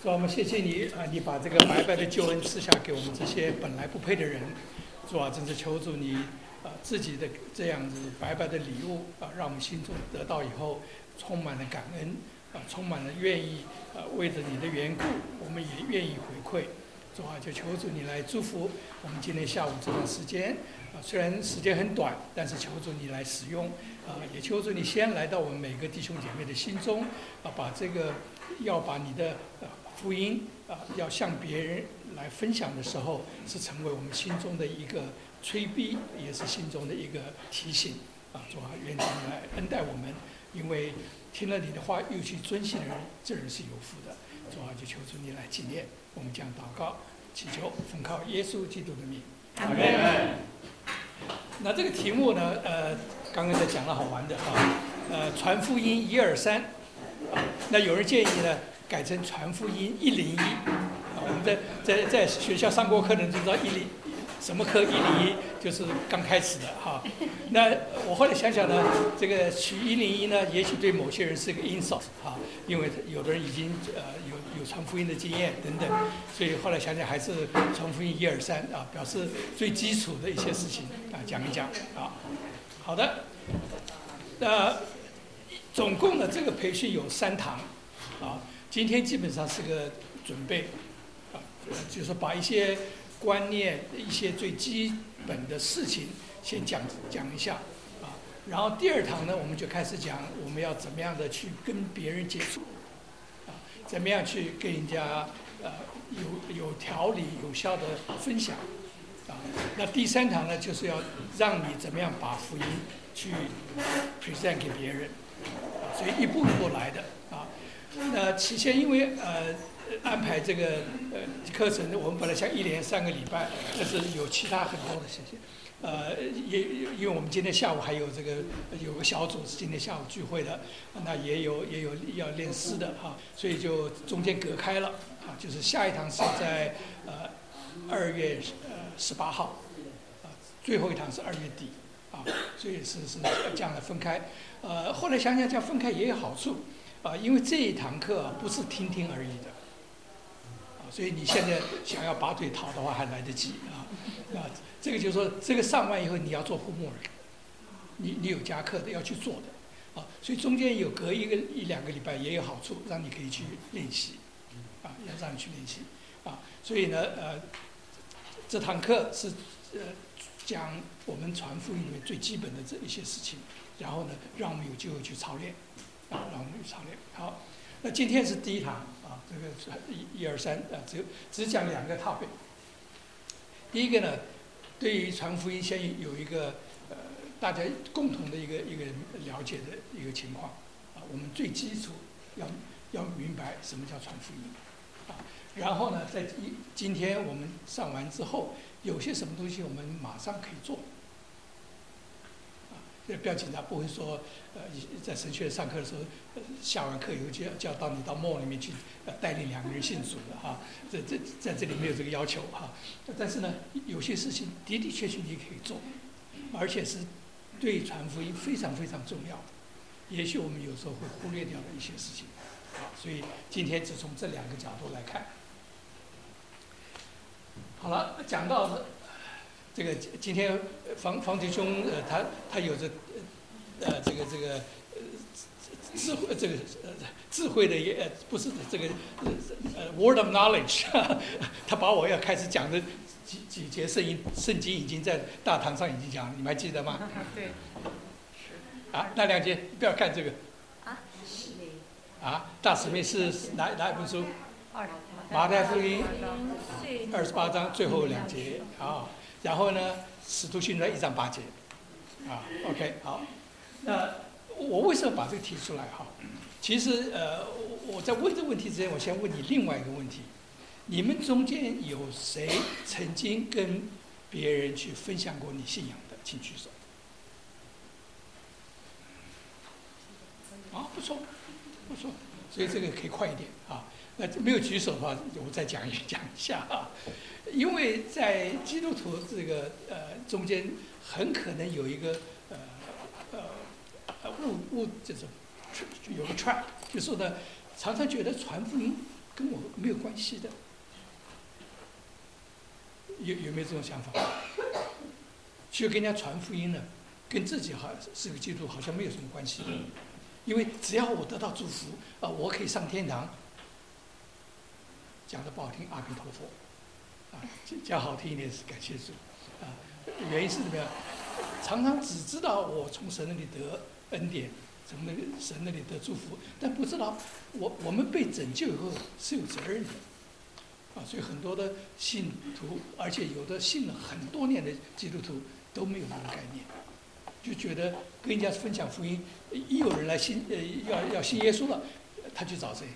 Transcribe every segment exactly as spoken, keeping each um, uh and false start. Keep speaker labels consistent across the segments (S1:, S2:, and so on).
S1: 主啊，我们谢谢你啊！你把这个白白的救恩赐下给我们这些本来不配的人。主啊，真是求主你啊自己的这样子白白的礼物啊，让我们心中得到以后，充满了感恩啊，充满了愿意啊，为着你的缘故，我们也愿意回馈。主啊，就求主你来祝福我们今天下午这段时间啊，虽然时间很短，但是求主你来使用啊，也求主你先来到我们每个弟兄姐妹的心中啊，把这个要把你的啊福音啊，要向别人来分享的时候，是成为我们心中的一个催逼，也是心中的一个提醒啊。主啊，愿主来恩待我们，因为听了你的话又去遵行的人，这人是有福的。主啊，就求主你来纪念。我们将祷告、祈求，奉靠耶稣基督的名。
S2: 阿门。
S1: 那这个题目呢，呃，刚刚在讲了好玩的啊，呃，传福音一二三，啊，那有人建议呢，改成传福音一零一，啊，我们在在在学校上过课的人就知道一零什么课一零一就是刚开始的哈。那我后来想想呢，这个取一零一呢，也许对某些人是个 insult 哈，因为有的人已经呃有有传福音的经验等等，所以后来想想还是传福音一二三啊，表示最基础的一些事情啊讲一讲啊。好的，那总共呢这个培训有三堂啊，今天基本上是个准备啊，就是把一些观念、一些最基本的事情先讲讲一下啊，然后第二堂呢，我们就开始讲我们要怎么样的去跟别人接触啊，怎么样去跟人家呃有有条理、有效的分享啊。那第三堂呢，就是要让你怎么样把福音去 present 给别人啊，所以一步一步来的啊。那起先因为呃。安排这个呃课程，我们本来想一连三个礼拜，但是有其他很多的事情，呃，也因为我们今天下午还有这个有个小组是今天下午聚会的，那也有也有要练诗的哈，所以就中间隔开了啊，就是下一堂是在呃二月呃十八号，啊，最后一堂是二月底啊，所以是是这样的分开，呃，后来想想这样分开也有好处啊，因为这一堂课不是听听而已的。所以你现在想要拔腿逃的话还来得及啊啊！这个就是说，这个上完以后你要做 homework， 你你有加课的要去做的啊，所以中间有隔一个一两个礼拜也有好处，让你可以去练习啊，要让你去练习啊。所以呢，呃，这堂课是呃讲我们传福音里面最基本的这一些事情，然后呢，让我们有机会去操练啊，让我们去操练。好，那今天是第一堂。啊，这个是一、一二三啊，只只讲两个 topic。第一个呢，对于传福音先有一个呃大家共同的一个一个了解的一个情况啊，我们最基础要要明白什么叫传福音啊。然后呢，在一今天我们上完之后，有些什么东西我们马上可以做。不要紧张，不会说，呃，在神学上课的时候，呃、下完课以后就要就要到你到 mall 里面去，呃，带领两个人信主的哈，这这在这里没有这个要求哈。但是呢，有些事情的的确确你可以做，而且是对传福音非常非常重要的，也许我们有时候会忽略掉的一些事情，啊，所以今天只从这两个角度来看。好了，讲到的。这个今天房房弟兄呃他他有着呃这个这个呃智慧这个呃智慧的也呃不是这个呃 word of knowledge， 他把我要开始讲的几几节圣经圣经已经在大堂上已经讲了，你们还记得吗？
S2: 对，
S1: 是。啊，那两节不要看这个。啊，使命。啊，大使命是哪哪一本书？马太福音二十八章最后两节啊。然后呢，使徒行传一章八节，啊 ，OK， 好，那我为什么把这个提出来哈？其实呃，我在问这个问题之前，我先问你另外一个问题：你们中间有谁曾经跟别人去分享过你信仰的？请举手。啊，不错，不错，所以这个可以快一点啊。那没有举手的话，我再讲一讲一下啊。因为在基督徒这个呃中间，很可能有一个呃呃误误这种有个 trap，就说呢，常常觉得传福音跟我没有关系的。有有没有这种想法？去跟人家传福音呢，跟自己好是个基督徒好像没有什么关系，因为只要我得到祝福啊、呃，我可以上天堂。讲的不好听，阿弥陀佛，啊，讲好听一点是感谢主，啊，原因是怎么样？常常只知道我从神那里得恩典，从那个神那里得祝福，但不知道我我们被拯救以后是有责任的，啊，所以很多的信徒，而且有的信了很多年的基督徒都没有这个概念，就觉得跟人家分享福音，一有人来信呃要要信耶稣了，他去找谁？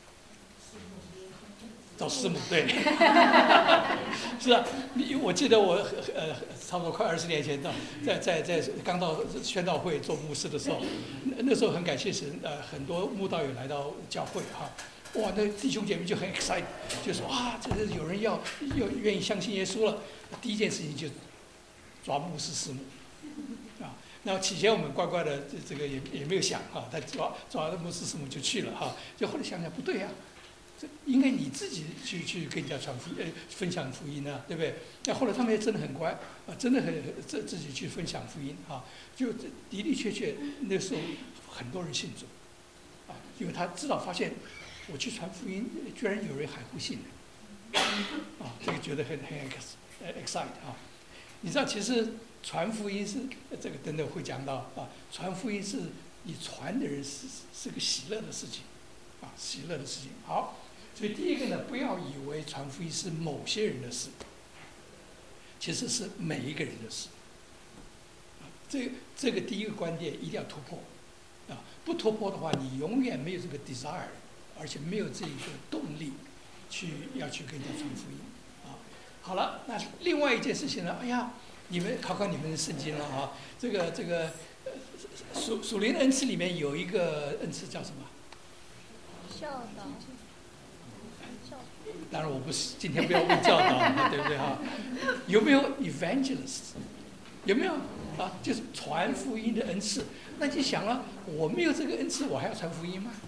S1: 找师母，对，是啊，你我记得我呃差不多快二十年前到在在在刚到宣道会做牧师的时候，那那时候很感谢神，呃，很多慕道友来到教会哈，哇，那弟兄姐妹就很 excited， 就说哇，这是有人要要愿意相信耶稣了，第一件事情就抓牧师师母，啊，那起先我们乖乖的这这个也也没有想哈，他抓抓了牧师师母就去了哈，就后来想想不对呀、啊。应该你自己去去跟人家传福呃分享福音啊，对不对？那后来他们也真的很乖啊，真的很自自己去分享福音啊，就的的确确那时候很多人信主啊，因为他知道发现我去传福音，居然有人还会信啊，这个觉得很很 excited 啊。你知道其实传福音是这个等等会讲到啊，传福音是你传的人是是个喜乐的事情啊，喜乐的事情。好。所以第一个呢，不要以为传福音是某些人的事，其实是每一个人的事。这这个第一个观点一定要突破，啊，不突破的话，你永远没有这个 desire， 而且没有这个动力去要去跟人家传福音，啊。好了，那另外一件事情呢，哎呀，你们考考你们的圣经了啊，这个这个属属灵恩赐里面有一个恩赐叫什么？
S2: 教导。
S1: 当然，我不是今天不要问教导，对不对哈？有没有 evangelist？ 有没有啊？就是传福音的恩赐。那就想了，我没有这个恩赐，我还要传福音吗？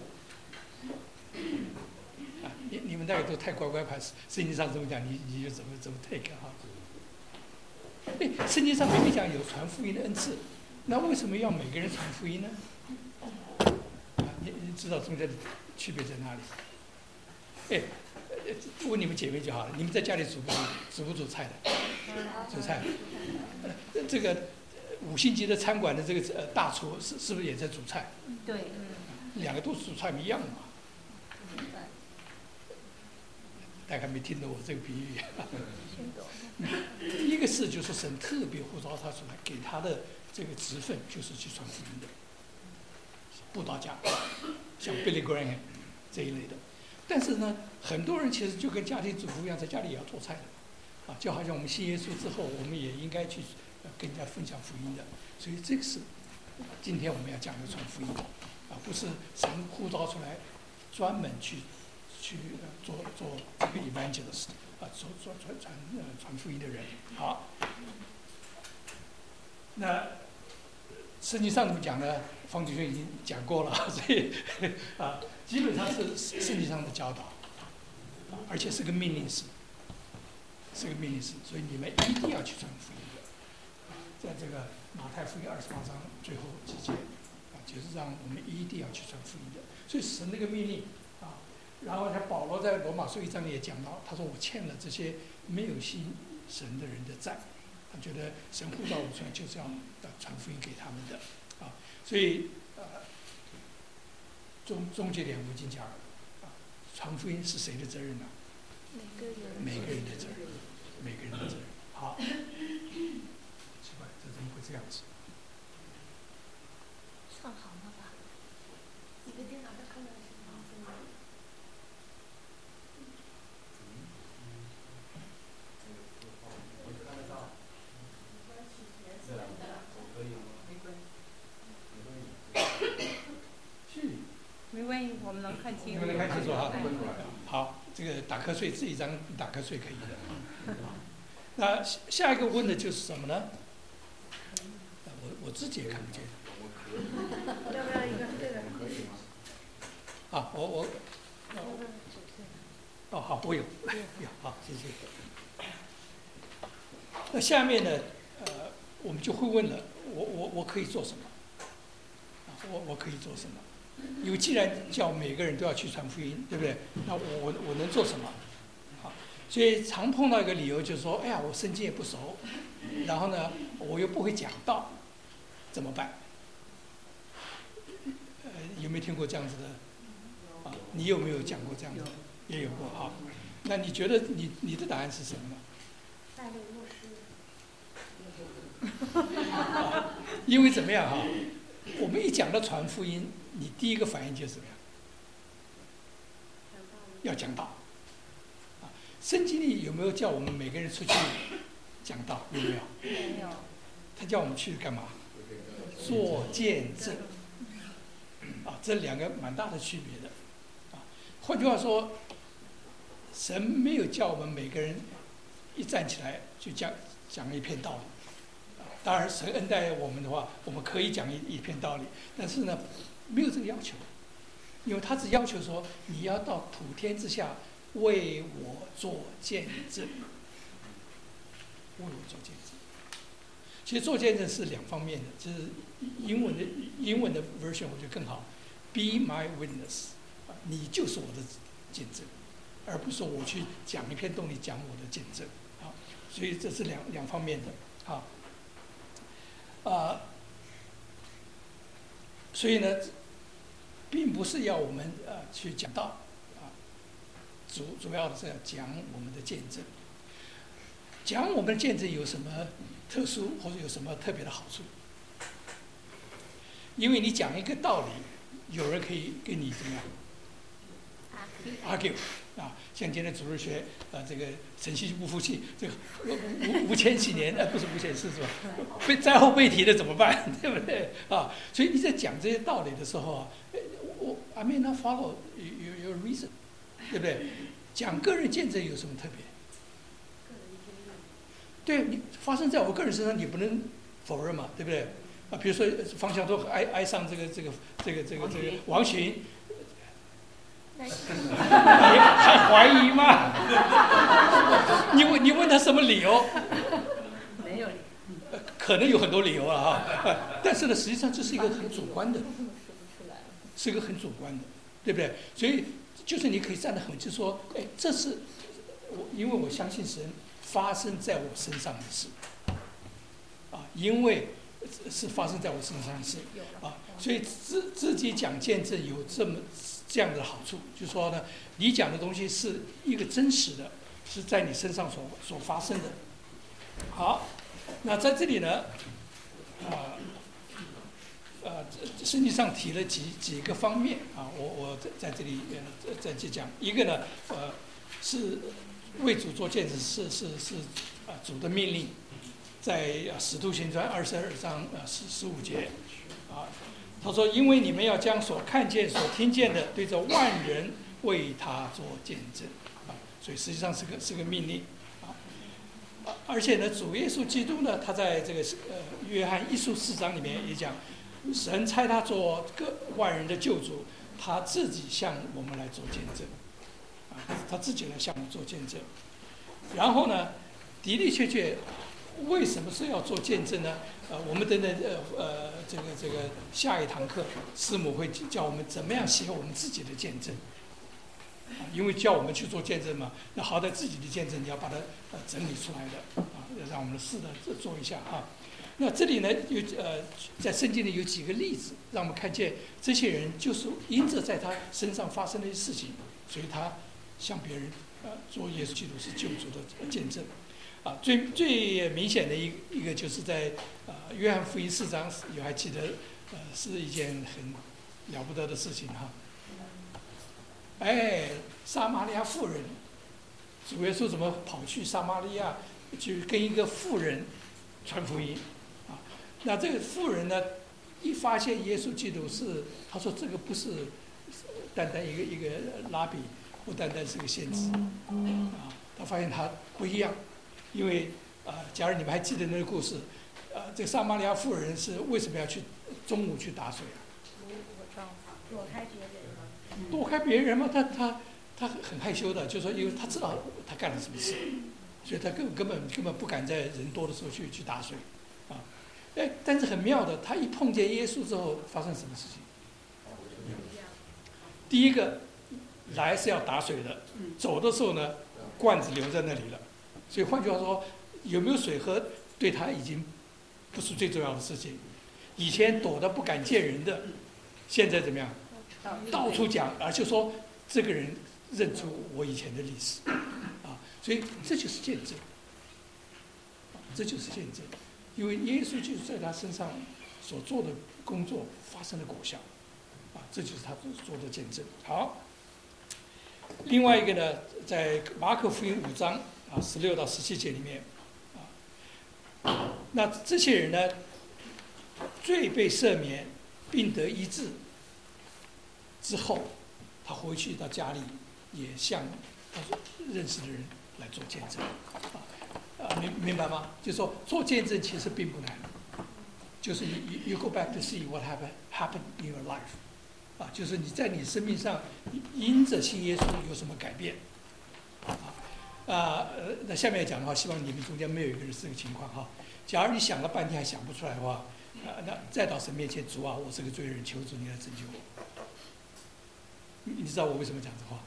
S1: 啊，你你们大概都太乖乖牌，圣经上怎么讲，你你就怎么怎么 take 哈。哎，圣经上明明讲有传福音的恩赐，那为什么要每个人传福音呢？啊，你你知道中间的区别在哪里？哎。问你们姐妹就好了，你们在家里煮不煮煮不煮菜的？煮菜。呃，这个五星级的餐馆的这个呃大厨是是不是也在煮菜？
S2: 对。
S1: 两个都是煮菜一样的嘛。大概没听懂我这个比喻。
S2: 听懂。
S1: 一个是就是神特别呼召他出来，给他的这个职分就是去传福音的，布道家，像 Billy Graham 这一类的。但是呢，很多人其实就跟家庭主妇一样，在家里也要做菜的，啊，就好像我们信耶稣之后，我们也应该去跟人家分享福音的。所以这个是今天我们要讲的传福音，啊，不是神呼召出来专门去去做做这个 evangelist 啊，做做传传呃传福音的人。好，那圣经上头讲呢，方主任已经讲过了，所以啊。基本上是圣经上的教导，啊，而且是个命令式，是个命令式，所以你们一定要去传福音的。在这个马太福音二十八章最后几节，啊，就是让我们一定要去传福音的。所以神那个命令，啊，然后像保罗在罗马书一章里也讲到，他说我欠了这些没有信神的人的债，他觉得神呼召我出来就是要传福音给他们的，啊，所以呃。终终结点我已经讲了，啊，传福音是谁的责任呢？
S2: 每个人。
S1: 每个人的责任，每个人的责任。好，奇怪，这怎么会这样子？
S2: 算好了吧？你的电脑上看到是吗？
S3: 我看得到。这两个我可以吗？没关系。没关系。
S1: 去。
S4: 没关系，我们能看清。
S1: 你们能看清楚哈？好，这个打瞌睡这一张打瞌睡可以的。那下一个问的就是什么呢？我我自己也看不见。
S3: 我可以。
S2: 要不要一个这个？
S3: 可以吗？
S1: 啊，我我。 哦，好，我有，有，好，谢谢。那下面呢，呃，我们就会问了，我我我可以做什么？啊，我我可以做什么？因为既然叫每个人都要去传福音，对不对？那我我我能做什么？啊，所以常碰到一个理由就是说，哎呀，我圣经也不熟，然后呢，我又不会讲道，怎么办？呃，有没有听过这样子的？啊，你有没有讲过这样子？也有过哈。那你觉得你你的答案是什么呢？
S2: 带领牧师。
S1: 啊，因为怎么样哈？我们一讲到传福音，你第一个反应就是怎么样？要讲道。啊，圣经里有没有叫我们每个人出去讲道？有没有？
S4: 没有。
S1: 他叫我们去干嘛？做见证。啊，这两个蛮大的区别的。啊，换句话说，神没有叫我们每个人一站起来就讲讲一片道理。当然，神恩待我们的话，我们可以讲一一片道理，但是呢，没有这个要求，因为他只要求说你要到普天之下为我做见证，为我做见证。其实做见证是两方面的，就是英文的英文的 version 我觉得更好 ，Be my witness， 你就是我的见证，而不是说我去讲一片道理讲我的见证啊。所以这是两两方面的啊。啊，所以呢，并不是要我们呃去讲道，啊，主主要的是要讲我们的见证。讲我们的见证有什么特殊或者有什么特别的好处？因为你讲一个道理，有人可以跟你怎么样 argue 啊，像今天主日学，呃，这个晨曦不服气，这个五五千几年，呃，不是五千四是吧？被灾后被提的怎么办？对不对啊？所以你在讲这些道理的时候啊，我 I may not follow your your reason， 对不对？讲个人见证有什么特别？对你发生在我个人身上，你不能否认嘛，对不对？啊，比如说方向都爱爱上这个这个这个这个这个王群。你还怀疑吗？你问你问他什么理由？
S4: 没有。
S1: 可能有很多理由了哈，但是呢，实际上这是一个很主观的，是一个很主观的，对不对？所以就是你可以站得很，就说，哎，这是我因为我相信神发生在我身上的事，啊，因为是发生在我身上的事，啊，所以自自己讲见证有这么。这样的好处，就是说呢，你讲的东西是一个真实的，是在你身上所所发生的。好，那在这里呢，啊、呃，呃，圣经上提了几几个方面啊，我我在在这里呃再去讲一个呢，呃，是为主做见证，是是是啊、呃、主的命令，在《使徒行传》二十二章呃十十五节啊。他说：“因为你们要将所看见、所听见的，对着万人为他做见证，啊，所以实际上是个是个命令，啊，而且呢，主耶稣基督呢，他在这个呃约翰一书四章里面也讲，神差他做各万人的救主，他自己向我们来做见证，啊，他自己来向我们做见证。然后呢，的的确确，为什么是要做见证呢？呃，我们等等呃呃这个这个下一堂课，师母会教我们怎么样写我们自己的见证，啊，因为叫我们去做见证嘛，那好歹自己的见证你要把它呃整理出来的啊，让我们试着做一下啊。那这里呢有呃在圣经里有几个例子，让我们看见这些人就是因着在他身上发生的一些事情，所以他向别人呃做耶稣基督是救主的见证。啊，最最明显的一一个就是在呃约翰福音四章，有还记得，呃是一件很了不得的事情哈。哎，撒玛利亚妇人，主耶稣怎么跑去撒玛利亚去跟一个妇人传福音啊？那这个妇人呢，一发现耶稣基督是，他说这个不是单单一个一个拉比，不单单是个先知啊，他发现他不一样。因为啊、呃，假如你们还记得那个故事，呃，这个撒玛利亚妇人是为什么要去中午去打水啊？
S2: 躲开别人嘛。
S1: 躲开别人嘛，他他他很害羞的，就说因为他知道他干了什么事，所以他根根本根本不敢在人多的时候去去打水，啊，哎，但是很妙的，他一碰见耶稣之后，发生什么事情？第一个来是要打水的，走的时候呢，罐子留在那里了，所以换句话说，有没有水喝对他已经不是最重要的事情。以前躲得不敢见人的，现在怎么样？到处讲，而且说这个人认出我以前的历史，啊，所以这就是见证，这就是见证，因为耶稣就是在他身上所做的工作发生了果效，啊，这就是他所做的见证。好，另外一个呢，在马可福音五章啊十六到十七节里面，啊，那这些人呢，罪被赦免，并得医治之后，他回去到家里，也向他认识的人来做见证，啊，啊，明明白吗？就是说做见证其实并不难，就是 you you go back to see what happened happened in your life， 啊，就是你在你生命上因着信耶稣有什么改变，啊，啊，呃，那下面讲的话，希望你们中间没有一个人是这个情况哈。假如你想了半天还想不出来的话，啊，那再到神面前，主啊，我是个罪人，求主你来拯救我。你知道我为什么讲这话？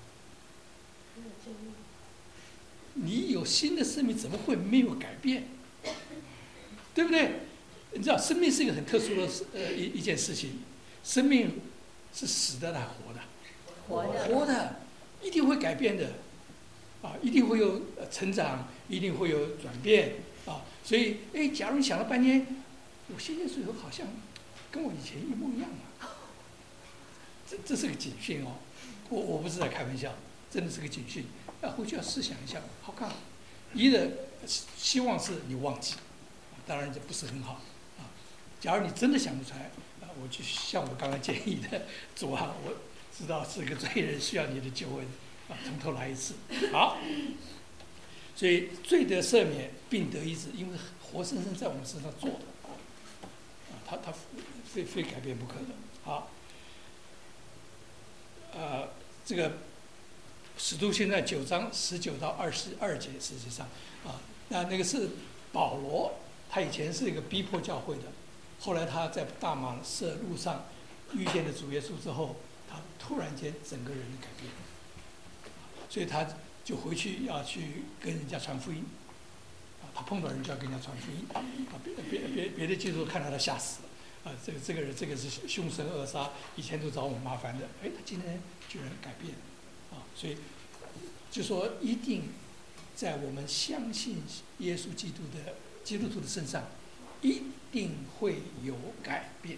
S1: 你有新的生命，怎么会没有改变？对不对？你知道，生命是一个很特殊的呃一一件事情，生命是死的还是活的？
S4: 活的，
S1: 活的，一定会改变的，啊，一定会有成长，一定会有转变啊。所以，哎，假如你想了半天，我信耶稣以后好像跟我以前一模一样啊，这这是个警讯哦。我我不是在开玩笑，真的是个警讯。要回去要思想一下，好看。一的希望是你忘记，当然这不是很好啊。假如你真的想不出来，啊，我就像我刚刚建议的，主啊，我知道是个罪人，需要你的救恩，啊，从头来一次。好，所以罪得赦免，并得医治，因为活生生在我们身上做的，啊，他他非非改变不可的。好。呃，这个《使徒行传》九章十九到二十二节，实际上啊，那那个是保罗，他以前是一个逼迫教会的，后来他在大马色路上遇见了主耶稣之后，他突然间整个人的改变，所以他就回去要去跟人家传福音，啊，他碰到人就要跟人家传福音，啊，别别别别的基督徒看到他吓死了。啊，这个这个人，这个是凶神恶煞，以前都找我麻烦的，哎，他今天居然改变，啊，所以就说一定在我们相信耶稣基督的基督徒的身上，一定会有改变，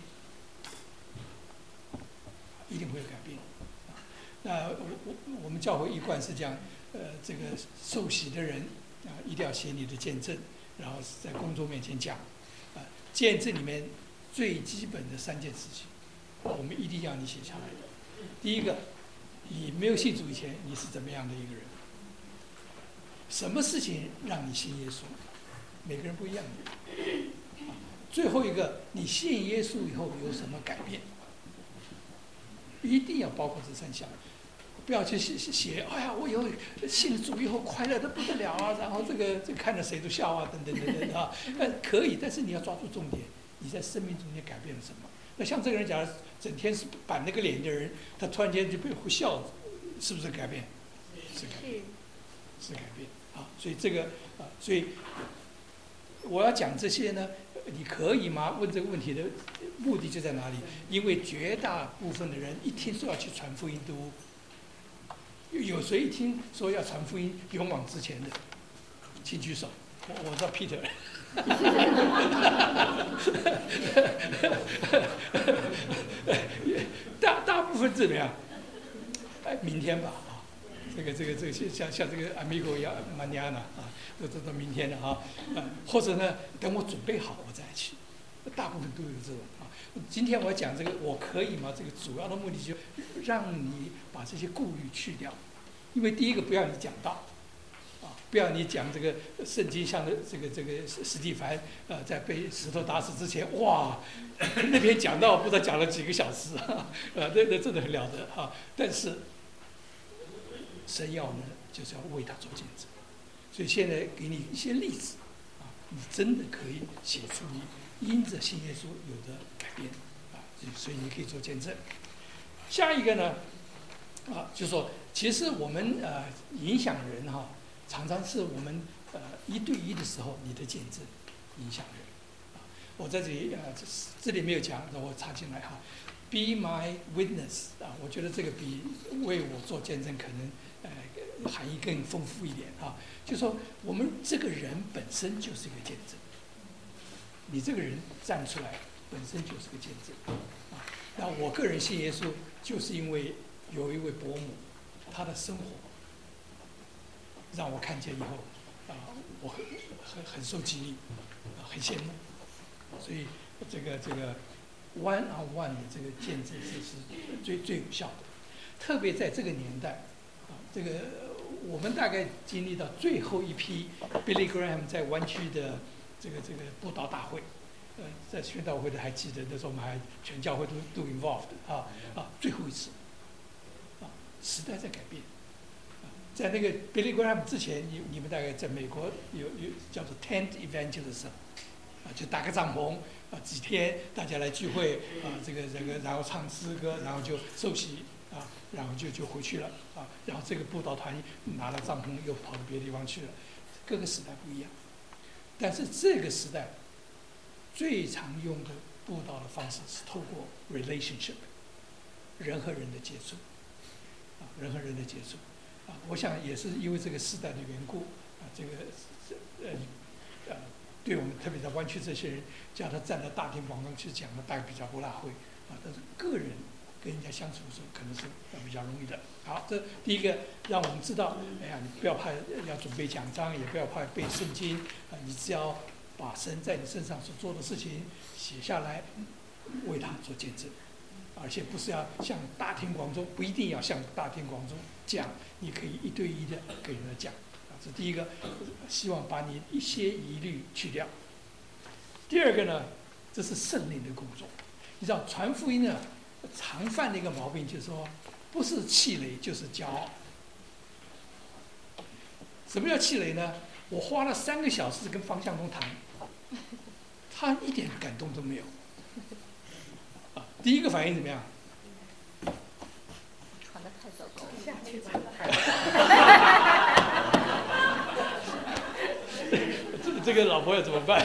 S1: 一定会有改变。啊，那我我我们教会一贯是讲，呃，这个受洗的人啊，一定要写你的见证，然后在公众面前讲，啊，见证里面。最基本的三件事情，我们一定要你写下来的。第一个，你没有信主以前，你是怎么样的一个人？什么事情让你信耶稣？每个人不一样的。最后一个，你信耶稣以后有什么改变？一定要包括这三项，不要去写写，哎呀，我以后信主以后快乐的不得了啊，然后这个这个看着谁都笑啊，等等等等啊。呃，可以，但是你要抓住重点。你在生命中间改变了什么？那像这个人，假如整天是板那个脸的人，他突然间就被会笑，是不是改变？是改变，是改变啊！所以这个啊，所以我要讲这些呢，你可以吗？问这个问题的目的就在哪里？因为绝大部分的人一听说要去传福音，都有谁一听说要传福音勇往直前的，请举手。我我知道 Peter。大大部分怎么样？哎，明天吧啊，这个这个这个像像这个 Amigo 一样 Manana 啊，都都到明天了啊，啊，或者呢，等我准备好我再去，大部分都有这种啊。今天我要讲这个，我可以吗？这个主要的目的就让你把这些顾虑去掉，因为第一个不要你讲道。不要你讲这个圣经上的这个这个史蒂凡，呃，在被石头打死之前，哇，那边讲到不知道讲了几个小时，呃，那那真的很了得哈。但是神要呢就是要为他做见证。所以现在给你一些例子啊，你真的可以写出你因着信耶稣有的改变啊，所以你可以做见证。下一个呢，啊，就是说，其实我们呃影响人哈、啊，常常是我们呃一对一的时候，你的见证影响人。啊，我在这里呃这这里没有讲，那我插进来哈。Be my witness 啊，我觉得这个比为我做见证可能呃含义更丰富一点啊。就说我们这个人本身就是一个见证，你这个人站出来本身就是个见证啊。那我个人信耶稣，就是因为有一位伯母，她的生活让我看见以后啊，我很很很受激励，啊，很羡慕，所以这个这个 one on one 的这个见证是是最最有效的，特别在这个年代啊，这个我们大概经历到最后一批 Billy Graham 在湾区的这个这个布道大会。呃，在宣道会的还记得，那时候我们还全教会都都 involved 啊啊，最后一次，啊，时代在改变，啊，在那个 Billy Graham 之前，你你们大概在美国有有叫做 tent evangelism， 啊，就搭个帐篷啊，几天大家来聚会啊，这个这个，然后唱诗歌，然后就受洗啊，然后就就回去了啊，然后这个布道团拿了帐篷又跑到别的地方去了，各个时代不一样，但是这个时代。最常用的布道的方式是透过 relationship， 人和人的接触，啊，人和人的接触，啊，我想也是因为这个时代的缘故，啊，这个呃呃，对我们特别在湾区这些人，叫他站在大庭广众去讲的，大概比较不大会，啊，但是个人跟人家相处的时候，可能是比较容易的。好，这第一个让我们知道，哎呀，你不要怕要准备讲章，也不要怕背圣经，啊，你只要把神在你身上所做的事情写下来，为他做见证，而且不是要向大庭广众，不一定要向大庭广众讲，你可以一对一的给人家讲。啊，这第一个，希望把你一些疑虑去掉。第二个呢，这是圣灵的工作。你知道传福音呢，常犯的一个毛病就是说，不是气馁就是骄傲。什么叫气馁呢？我花了三个小时跟方向东谈。他一点感动都没有，啊，第一个反应怎么样？
S4: 传的太糟糕了，
S2: 下去吧。
S1: 这这个老婆要怎么办？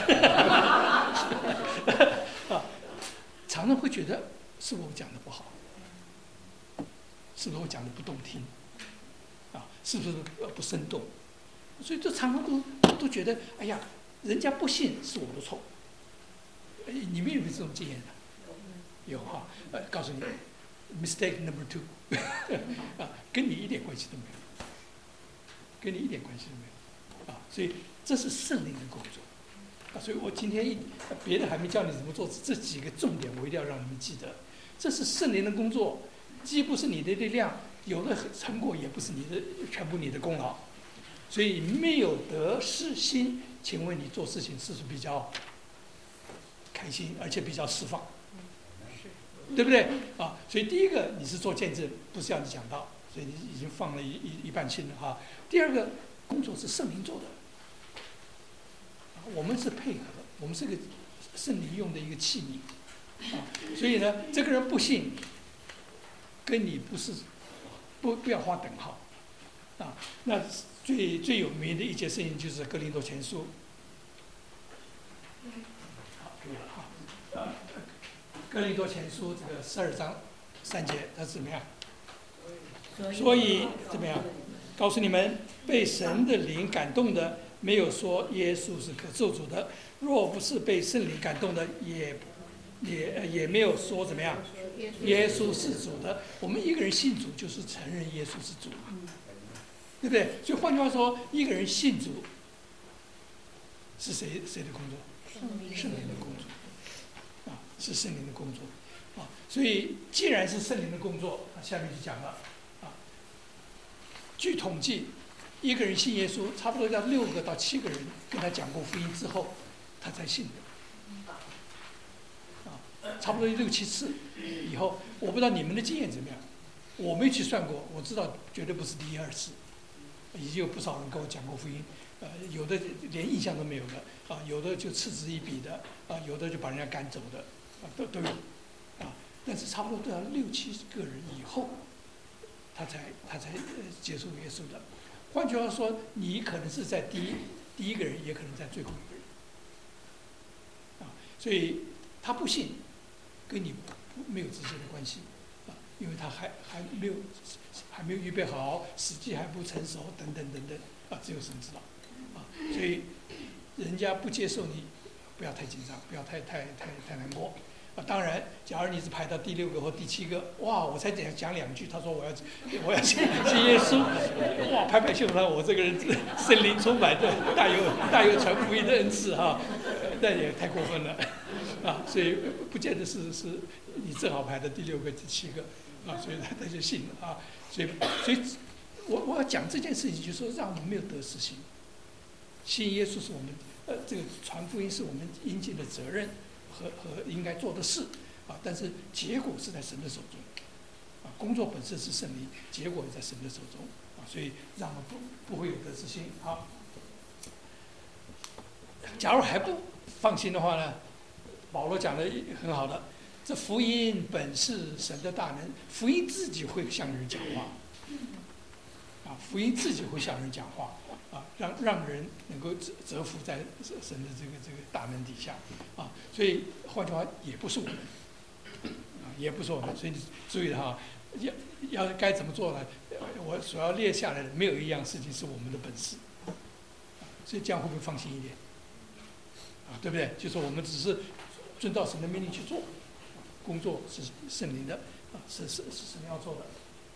S1: 啊，常常会觉得是我讲的不好，是不是我讲的不动听？啊，是不是不生动？所以这常常都都觉得，哎呀，人家不信是我的错。你们有没有这种经验的？有哈，呃，告诉你 ，mistake number two， 啊，跟你一点关系都没有，跟你一点关系都没有，啊，所以这是圣灵的工作，啊，所以我今天一别的还没教你怎么做，这几个重点我一定要让你们记得，这是圣灵的工作，既不是你的力量，有的成果也不是你的全部你的功劳，所以没有得失心，请问你做事情是不是比较开心，而且比较释放，对不对啊？所以第一个你是做见证，不是要你讲道，所以你已经放了一一一半心了哈。第二个工作是圣灵做的，我们是配合，我们是个圣灵用的一个器皿啊。所以呢，这个人不信，跟你不是不不要画等号啊。那最最有名的一件事情就是哥林多前书。哥林多前书这个十二章三节，它是怎么样？所以怎么样？告诉你们，被神的灵感动的，没有说耶稣是可咒诅的；若不是被圣灵感动的，也也也没有说怎么样？耶稣是主的。我们一个人信主，就是承认耶稣是主嘛，对不对？所以换句话说，一个人信主是谁谁的工作？圣灵的工作。啊，是圣灵的工作，啊，所以既然是圣灵的工作，啊，下面就讲了，啊，据统计，一个人信耶稣，差不多要六个到七个人跟他讲过福音之后，他才信的，啊，差不多六七次以后，我不知道你们的经验怎么样， 我没去算过，我知道绝对不是第一二次，已经有不少人跟我讲过福音，呃，有的连印象都没有的啊，有的就嗤之以鼻的啊，有的就把人家赶走的啊，都都有啊，但是差不多都要六七个人以后，他才他才呃接受耶稣的。换句话说，你可能是在第一第一个人，也可能在最后一个人啊，所以他不信，跟你没有直接的关系啊，因为他还还没有还没有预备好，时机还不成熟，等等等等啊，只有神知道啊，所以人家不接受你，不要太紧张，不要太太太太难过啊。当然，假如你是排到第六个或第七个，哇，我才讲讲两句，他说我要我要信信耶稣，哇，拍拍胸膛，我这个人圣灵充满的，大有大有传福音的恩赐哈，那也太过分了啊。所以不见得是是你正好排到第六个、第七个啊，所以他他就信了啊。所以所以我我要讲这件事情，就是说让我们没有得失心，信耶稣是我们呃这个传福音是我们应尽的责任。和和应该做的事啊，但是结果是在神的手中啊，工作本身是胜利，结果也在神的手中啊，所以让我们不不会有得失心。好，假如还不放心的话呢，保罗讲的很好的，这福音本是神的大能，福音自己会向人讲话啊，福音自己会向人讲话。啊，让让人能够折折服在神的这个这个大能底下，啊，所以换句话也不是我们，啊，也不是我们，所以你注意哈，要要该怎么做呢？我所要列下来的没有一样事情是我们的本事，所以这样会不会放心一点？啊，对不对？就说我们只是遵照神的命令去做，工作是圣灵的，啊，是是是神要做的。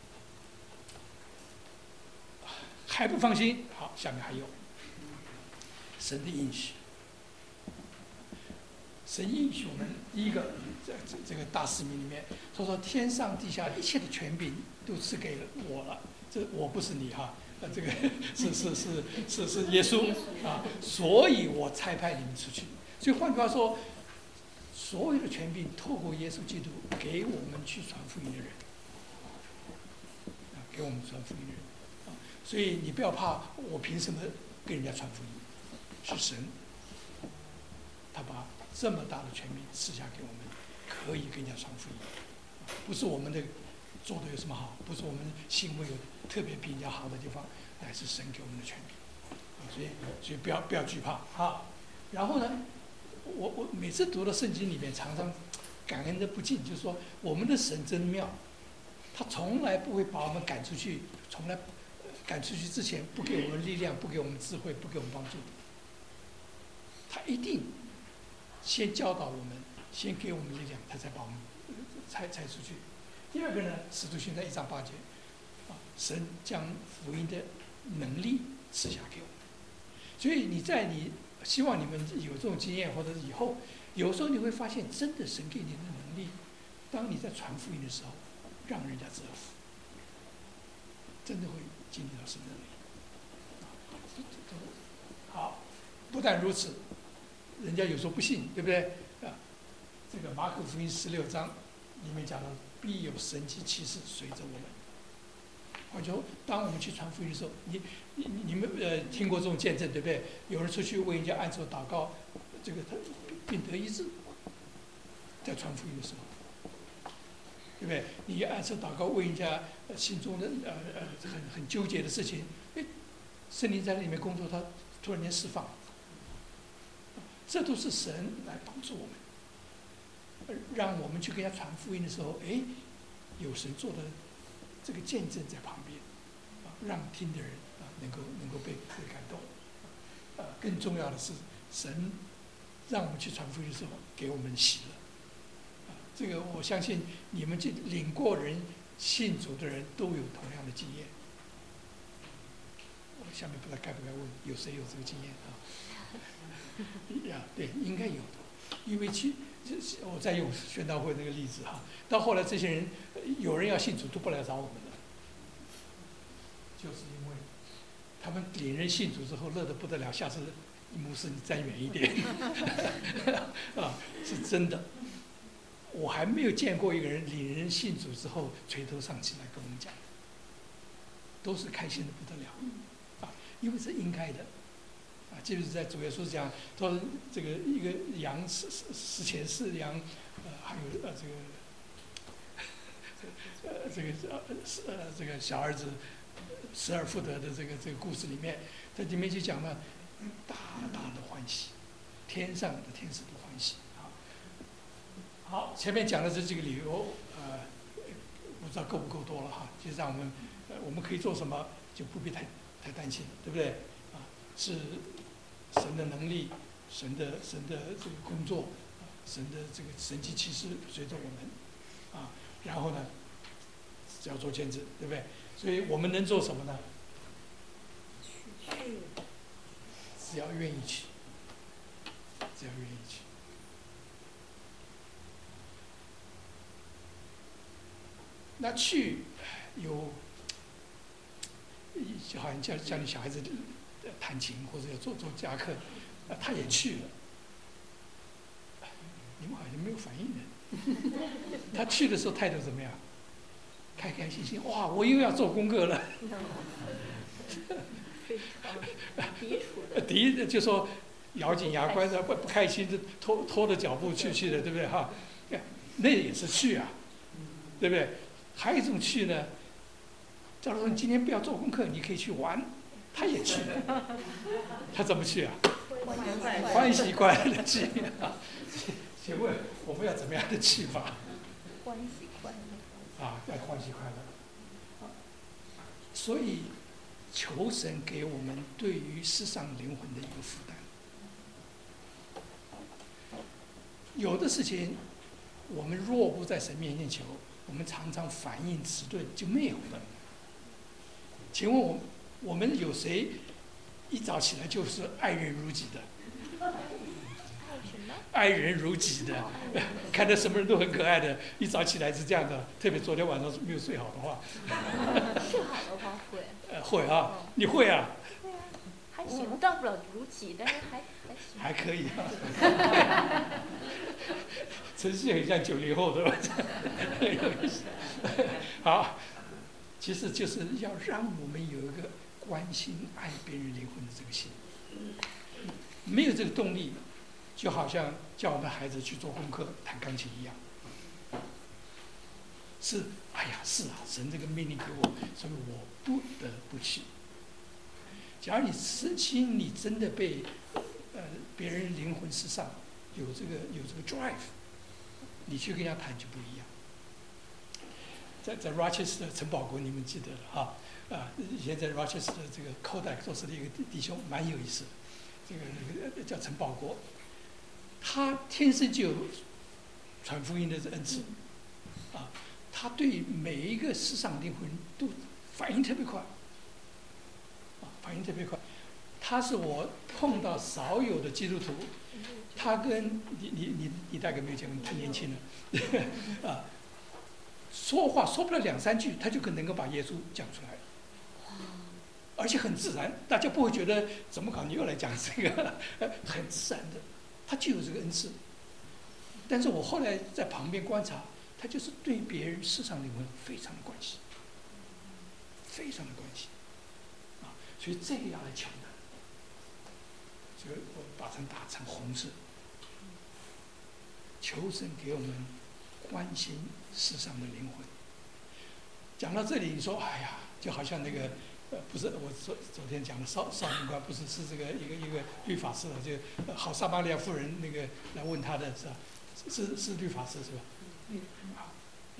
S1: 还不放心，好，下面还有神的应许。神应许我们，第一个，这这这个大使命里面，他说天上地下一切的权柄都赐给我了。这我不是你哈，呃，这个是是是是是耶稣啊，所以我差派你们出去。所以换句话说，所有的权柄透过耶稣基督给我们去传福音的人，啊，给我们传福音的人。所以你不要怕，我凭什么跟人家传福音？是神，他把这么大的权柄赐下给我们，可以跟人家传福音，不是我们的做的有什么好，不是我们行为有特别比人家好的地方，乃是神给我们的权柄。所以，所以不要不要惧怕啊。然后呢，我我每次读到圣经里面，常常感恩的不尽，就是说我们的神真妙，他从来不会把我们赶出去，从来。赶出去之前，不给我们力量，不给我们智慧，不给我们帮助，他一定先教导我们，先给我们力量，他才把我们才才出去。第二个呢，使徒行传一章八节，啊，神将福音的能力赐下给我们。所以你在你希望你们有这种经验，或者是以后，有时候你会发现，真的神给你的能力，当你在传福音的时候，让人家折服，真的会。经历到神的能力，好，不但如此，人家有时候不信，对不对？啊，这个马可福音十六章里面讲到，必有神迹奇事随着我们。我就当我们去传福音的时候，你你你们呃听过这种见证，对不对？有人出去为人家按手祷告，这个他病得医治，在传福音的时候。对不对？你按手祷告为人家心中的呃呃很很纠结的事情，哎，圣灵在里面工作，他突然间释放，这都是神来帮助我们，让我们去跟人家传福音的时候，哎，有神做的这个见证在旁边，啊，让听的人啊能够能够被被感动，呃，更重要的是，神让我们去传福音的时候，给我们喜乐。这个我相信你们这领过人信主的人都有同样的经验。我下面不知道该不该问，有谁有这个经验啊？呀，对，应该有的，因为其我再用宣道会那个例子哈，到后来这些人有人要信主都不来找我们了，就是因为他们领人信主之后乐得不得了，下次牧师你站远一点啊，是真的。 我还没有见过一个人领人信主之后垂头丧气来跟我们讲，都是开心的不得了，啊，因为是应该的，啊，就是在主耶稣讲，他说这个一个羊十十十钱四羊，呃，还有呃这个，呃这个呃呃这个小儿子失而复得的这个这个故事里面，在里面就讲了大大的欢喜，天上的天使都欢喜啊。好，前面讲的这几个理由，呃，不知道够不够多了哈，就让我们，呃，我们可以做什么，就不必太太担心，对不对？啊，是神的能力，神的神的这个工作，神的这个神迹奇事随着我们，啊，然后呢，只要做见证，对不对？所以我们能做什么呢？
S2: 去，
S1: 只要愿意去，只要愿意去。那去有，就好像叫叫你小孩子弹琴或者要做做家课，啊，他也去了，你们好像没有反应呢。他去的时候态度怎么样？开开心心，哇，我又要做功课了。
S2: 非常抵触的。
S1: 敌就说咬紧牙关的不不开心，就拖拖着脚步去去的，对不对哈？那也是去啊，对不对？还有一种去呢，假如说你今天不要做功课，你可以去玩，他也去，他怎么去啊？欢喜快乐的去啊。请问我们要怎么样的去法？
S2: 欢喜快乐。
S1: 啊，要欢喜快乐。所以求神给我们对于世上灵魂的一个负担。有的事情，我们若不在神面前求，我们常常反应迟钝，就没有了。请问我我们有谁一早起来就是爱人如己的？爱人如己的，看到什么人都很可爱的，一早起来是这样的。特别昨天晚上没有睡好的话，
S2: 睡好的话会。
S1: 呃，会啊，你会啊？
S2: 会啊，还行，到不了如己，但是还还行。
S1: 还可以啊。陈曦很像九零后的，很有意思。好，其实就是要让我们有一个关心爱别人灵魂的这个心。没有这个动力，就好像叫我们孩子去做功课、弹钢琴一样。是，哎呀，是啊，神这个命令给我，所以我不得不去。假如你真心，你真的被呃别人灵魂之上有这个有这个 drive， 你去跟人家谈就不一样。在在 Rochester 陈宝国，你们记得了哈？啊，以前在 Rochester 的这个 Kodak 做事的一个弟兄，蛮有意思的。这个那个叫陈宝国，他天生就有传福音的恩赐，啊，他对每一个世上灵魂都反应特别快，啊，反应特别快。他是我碰到少有的基督徒，他跟你你你你大概没有见过，你太年轻了，啊，说话说不了两三句，他就可能够把耶稣讲出来了。而且很自然，大家不会觉得怎么搞，你又来讲这个，很自然的，他就有这个恩赐。但是我后来在旁边观察，他就是对别人世上灵魂非常的关心，非常的关心，啊，所以这个要来求的，所以我把它打成红色，求神给我们关心世上的灵魂。讲到这里，你说，哎呀，就好像那个。呃，不是，我昨昨天讲的少少年官，不是是这个一个一个律法师就呃好撒玛利亚妇人那个来问他的是吧？是是律法师是吧？嗯。啊。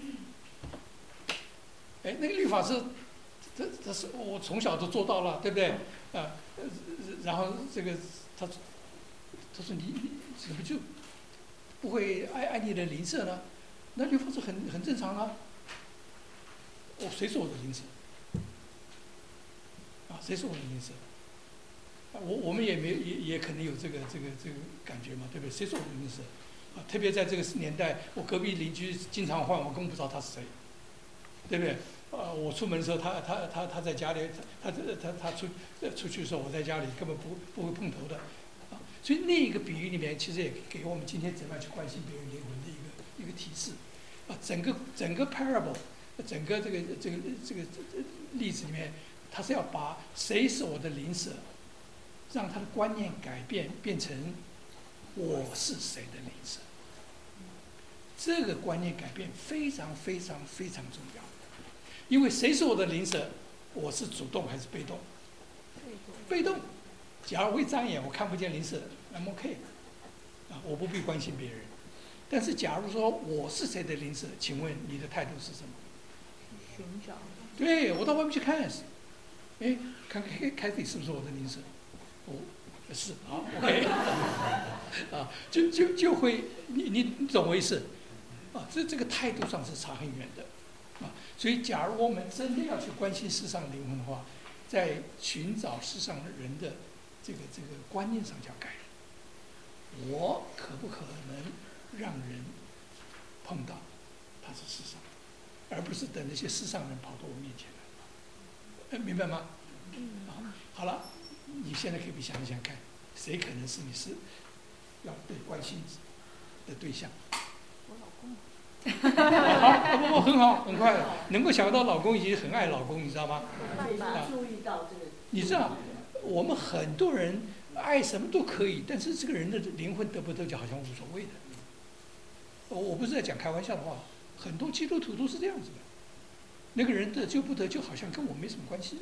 S1: 哎，那个律法师，这这是我从小都做到了，对不对？啊，然后这个他他说你你怎么就不会爱爱你的邻舍呢？那律法师很很正常啊。我谁说我的邻舍？啊，谁是我的邻舍？我我们也没也也可能有这个这个这个感觉嘛，对不对？谁是我的邻舍？啊，特别在这个年代，我隔壁邻居经常换，我根本不知道他是谁，对不对？啊，我出门的时候，他他他他在家里，他他他他出出去的时候，我在家里根本不不会碰头的，啊，所以那个比喻里面，其实也给我们今天怎么样去关心别人灵魂的一个一个提示，啊，整个整个 parable， 整个这个这个这个例子里面，他是要把谁是我的邻舍，让他的观念改变，变成我是谁的邻舍。这个观念改变非常非常非常重要，因为谁是我的邻舍，我是主动还是被动？被动。假如我一张眼我看不见邻舍 ，I'm OK， 啊，我不必关心别人。但是假如说我是谁的邻舍，请问你的态度是什么？
S4: 寻找。
S1: 对，我到外面去看，哎，看看凯蒂是不是我的邻舍？哦，是，好 ，OK， 啊，就就就会，你你你懂我意思？啊，这这个态度上是差很远的，啊，所以假如我们真的要去关心世上灵魂的话，在寻找世上的人的这个这个观念上就要改。我可不可能让人碰到他是世上，而不是等那些世上人跑到我面前来？呃，明白吗？啊，好了，你现在可以想一想看，谁可能是你是要被关心的对象？
S4: 我老公。
S1: 好，不不，很好，很快了，能够想到老公已经很爱老公，你知道吗？
S3: 啊，注意到这个。
S1: 你知道，我们很多人爱什么都可以，但是这个人的灵魂得不得救好像无所谓的。我我不是在讲开玩笑的话，很多基督徒都是这样子的。那个人得救不得救好像跟我没什么关系的。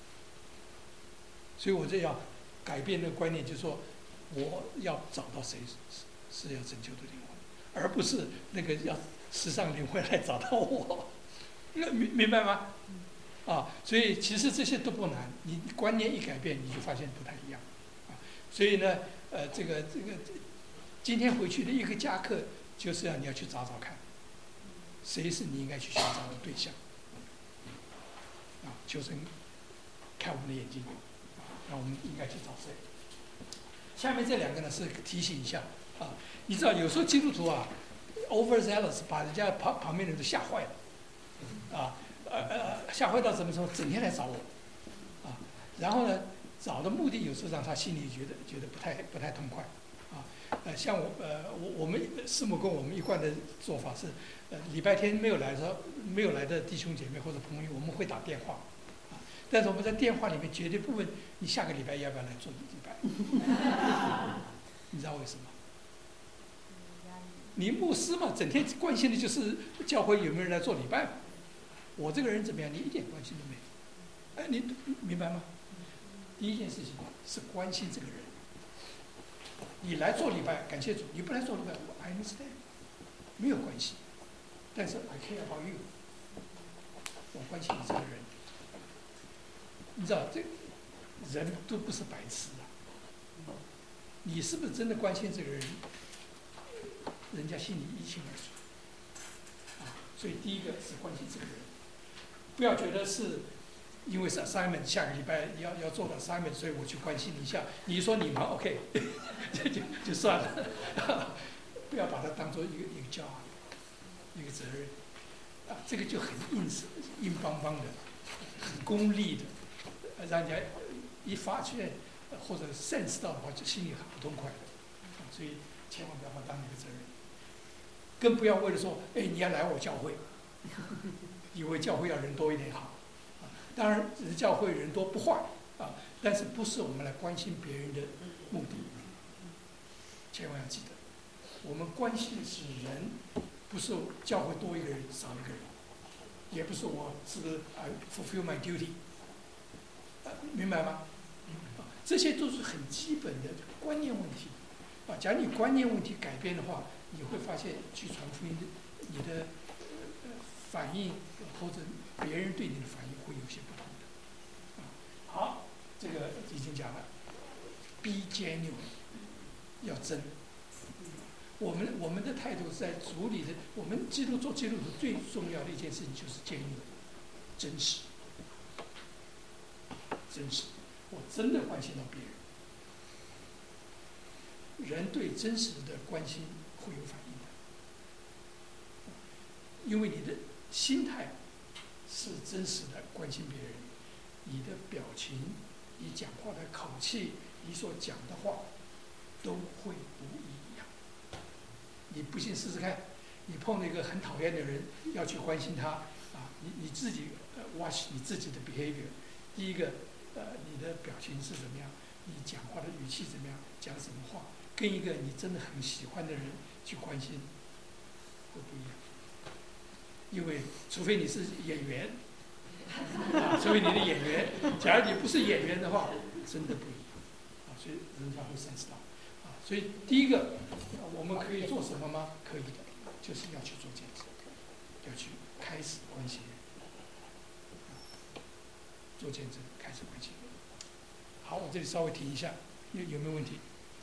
S1: 所以我这要改变那个观念，就是说我要找到谁是是要拯救的灵魂，而不是那个要世上灵魂来找到我。明明白吗？啊，所以其实这些都不难，你观念一改变，你就发现不太一样，啊，所以呢，呃，这个这个今天回去的一个家课，就是要你要去找找看，谁是你应该去寻找的对象，啊，求神开我们的眼睛，啊，那我们应该去找谁？下面这两个呢是提醒一下，啊，你知道有时候基督徒啊 ，overzealous 把人家旁旁边人都吓坏了，啊。呃呃，吓坏到什么时候？整天来找我，啊，然后呢，找的目的有时候让他心里觉得觉得不太不太痛快，啊，呃，像我呃我我们师母跟我们一贯的做法是，呃，礼拜天没有来的时候，没有来的弟兄姐妹或者朋友，我们会打电话，啊，但是我们在电话里面绝对不问你下个礼拜要不要来做礼拜，你知道为什么？你牧师嘛，整天关心的就是教会有没有人来做礼拜嘛。我这个人怎么样？你一点关心都没有，哎，你明白吗？第一件事情是关心这个人。你来做礼拜，感谢主；你不来做礼拜，我 I understand， 没有关系。但是 I care about you， 我关心你这个人。你知道，这人都不是白痴的。你是不是真的关心这个人？人家心里一清二楚。啊，所以第一个是关心这个人。不要觉得是因为是 assignment， 下个礼拜要要做的 assignment， 所以我去关心你一下。你说你忙 ，OK， 就就就算了，不要把它当做一个一个 job， 一个责任，啊，这个就很硬实、硬邦邦的，很功利的，让人家一发现或者 sense 到的话，就心里很不痛快的，啊，所以千万不要把它当一个责任，更不要为了说，哎，你要来我教会。以为教会要人多一点好，啊，当然教会人多不坏啊，但是不是我们来关心别人的目的，千万要记得，我们关心的是人，不是教会多一个人少一个人，也不是我是不是 I fulfill my duty， 啊，明白吗？啊，这些都是很基本的观念问题，啊，假如你观念问题改变的话，你会发现去传福音的你的反应或者别人对你的反应会有些不同的。啊，好，这个已经讲了 ，be genuine， 要真。我们我们的态度在主里的，我们基督做基督徒最重要的一件事情就是 genuine， 真实，真实，我真的关心到别人。人对真实的关心会有反应的，因为你的心态是真实的关心别人，你的表情、你讲话的口气、你所讲的话都会不一样。你不信试试看， 你碰到一个很讨厌的人，要去关心他啊，你你自己呃 watch 你自己的 behavior。第一个，呃，你的表情是怎么样？你讲话的语气怎么样？讲什么话？跟一个你真的很喜欢的人去关心，都不一样。因为除非你是演员，啊，除非你的演员，假如你不是演员的话，真的不一样。啊，所以人家会 sense 到。啊，所以第一个，我们可以做什么吗？可以的，就是要去做见证，要去开始关心人。做见证，开始关心人。好，我这里稍微停一下，有有没有问题？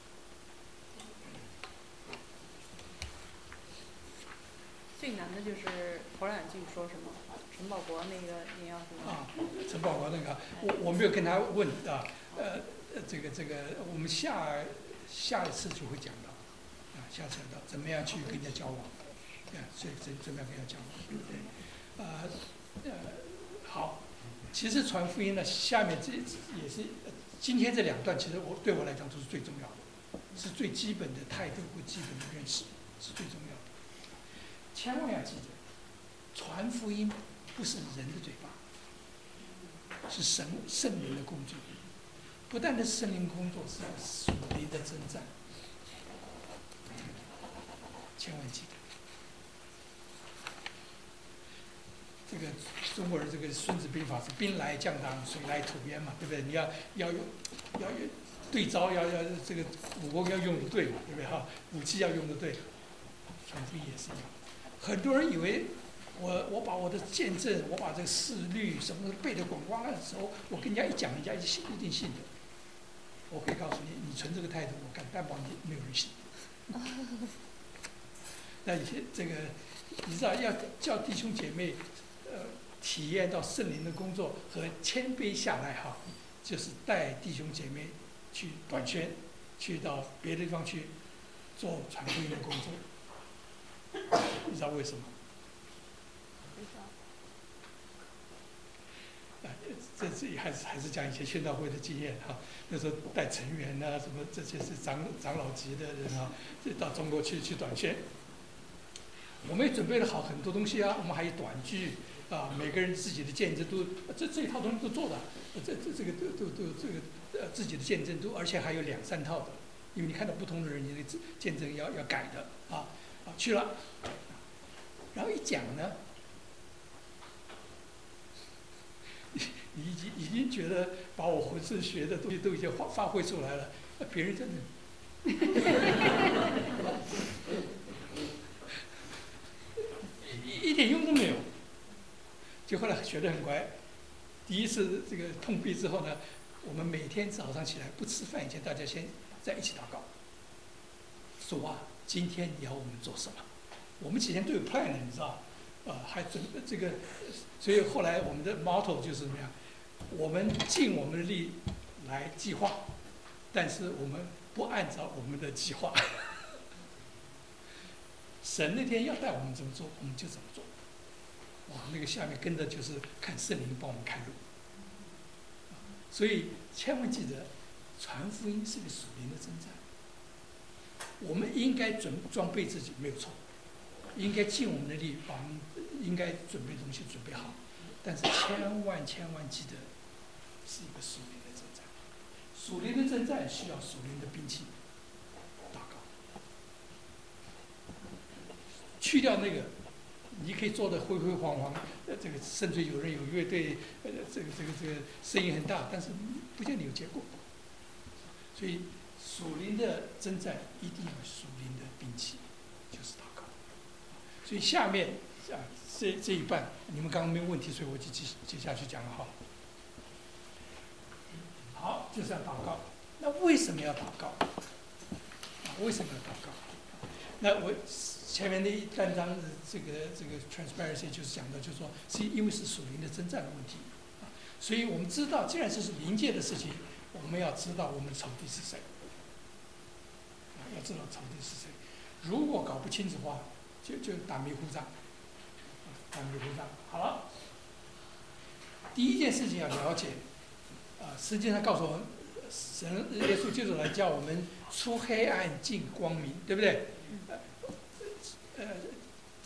S4: 最难的就是头两句说什么？陈宝国那个你要什么？
S1: 啊，陈宝国那个，我我没有跟他问啊，呃，这个这个，我们下下一次就会讲到，啊，下次讲到怎么样去跟人家交往，啊，所以怎怎么样跟人家交往，对不对？呃呃，好，其实传福音呢，下面这也是今天这两段，其实我对我来讲都是最重要的，是最基本的态度和基本的认识是最重要的。千万要记得，传福音不是人的嘴巴，是神圣灵的工作。不但是圣灵工作，是属灵的征战。千万记得，这个中国人这个《孙子兵法》是兵来将挡，水来土掩嘛，对不对？你要要用要用对招，要要这个武功要用的对嘛，对不对哈？武器要用的对，传福音也是一样。很多人以为我我把我的见证，我把这个事律什么背得滚瓜烂的时候，我跟人家一讲，人家一信一定信的。我可以告诉你，你存这个态度，我敢担保你没有人信。那以前这个，你知道要叫弟兄姐妹，呃，体验到圣灵的工作和谦卑下来哈，就是带弟兄姐妹去短宣，去到别的地方去做传福音的工作。你知道为什么？啊，这这还是还是讲一些宣道会的经验哈。那时候带成员啊，什么这些是长长老级的人啊，就到中国去去短宣。我们也准备了好很多东西啊，我们还有短剧啊，每个人自己的见证都这这一套东西都做的，这这这个都都都这个呃自己的见证都，而且还有两三套的，因为你看到不同的人，你的见证要要改的啊。啊，去了，然后一讲呢，你已经已经觉得把我浑身学的东西都已经发发挥出来了，别人真的，一一点用都没有。就后来学得很乖，第一次这个碰壁之后呢，我们每天早上起来不吃饭以前，大家先在一起祷告，说啊。今天你要我们做什么？我们几天都有 plan 的，你知道，呃，还准这个，所以后来我们的 motto 就是怎么样？我们尽我们的力来计划，但是我们不按照我们的计划。神那天要带我们怎么做，我们就怎么做。哇，那个下面跟着就是看圣灵帮我们开路。所以千万记得，传福音是个属灵的征战。我们应该准装备自己没有错，应该尽我们的力把我们应该准备的东西准备好，但是千万千万记得是一个属灵的征战。属灵的征战需要属灵的兵器，祷告。去掉那个，你可以做的辉辉煌煌，呃，这个甚至有人有乐队，呃，这个这个这个声音很大，但是不见得有结果。所以。属灵的征战一定要属灵的兵器，就是祷告。所以下面啊这这一半你们刚刚没有问题，所以我就接接下去讲了哈。好，就是要祷告。那为什么要祷告？啊，为什么要祷告？那我前面那一单章的这个这个 transparency 就是讲的，就是说是因为是属灵的征战的问题啊，所以我们知道，既然这是灵界的事情，我们要知道我们的仇敌是谁。要知道仇敌是谁，如果搞不清楚的话，就就打迷糊仗，打迷糊仗。好了，第一件事情要了解，啊，实际上告诉我们，神耶稣就是来叫我们出黑暗进光明，对不对？呃，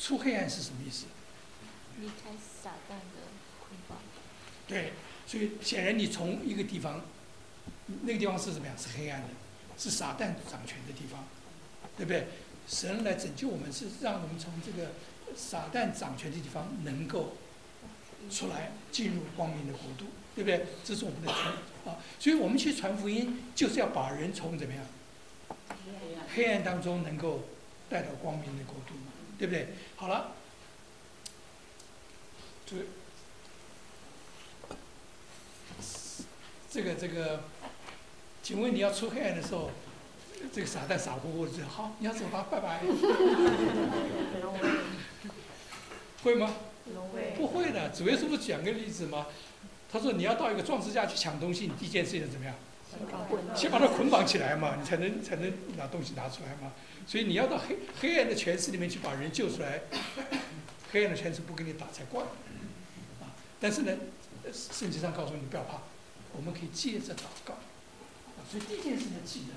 S1: 出黑暗是什么意思？
S2: 离开撒旦的捆绑。
S1: 对，所以显然你从一个地方，那个地方是怎么样？是黑暗的，是撒旦掌权的地方，对不对？神来拯救我们，是让我们从这个撒旦掌权的地方能够出来，进入光明的国度，对不对？这是我们的天啊，所以我们去传福音，就是要把人从怎么样黑暗当中能够带到光明的国度嘛，对不对？好了，这个这个这个，请问你要出黑暗的时候，这个撒旦傻乎乎的就好，你要走吧，拜拜。会吗？不会的。主耶稣不是讲个例子吗？他说你要到一个壮士家去抢东西，你第一件事情怎么样？先把它捆绑起来嘛，你才能才能拿东西拿出来嘛。所以你要到黑黑暗的权势里面去把人救出来，黑暗的权势不给你打才怪啊！但是呢，圣经上告诉你不要怕，我们可以接着祷告啊。所以第一件事情要记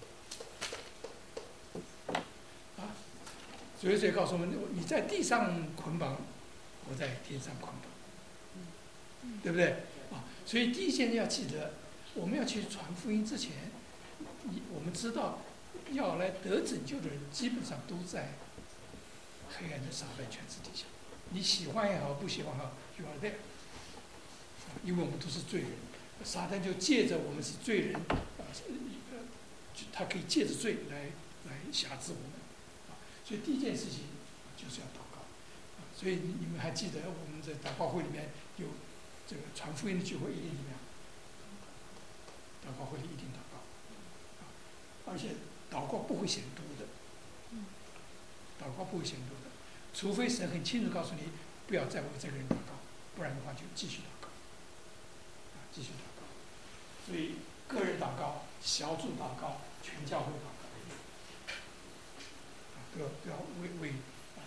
S1: 得啊，啊，主耶稣也告诉我们，你在地上捆绑，我在天上捆绑，对不对啊？所以第一件要记得。我们要去传福音之前，我们知道要来得拯救的人，基本上都在黑暗的撒旦权势底下。你喜欢也好，不喜欢也好 ，you are there。因为我们都是罪人，撒旦就借着我们是罪人，啊，他可以借着罪来来辖制我们，啊，所以第一件事情就是要祷告，啊，所以你们还记得我们在祷告会里面有这个传福音的聚会一定怎么样？祷告会里一定祷告，而且祷告不会显读的，祷告不会显读的，除非神很清楚告诉你不要再为这个人祷告，不然的话就继续祷告，啊，继续祷告。所以个人祷告、小组祷告、全教会祷告，啊，都要都要为为啊，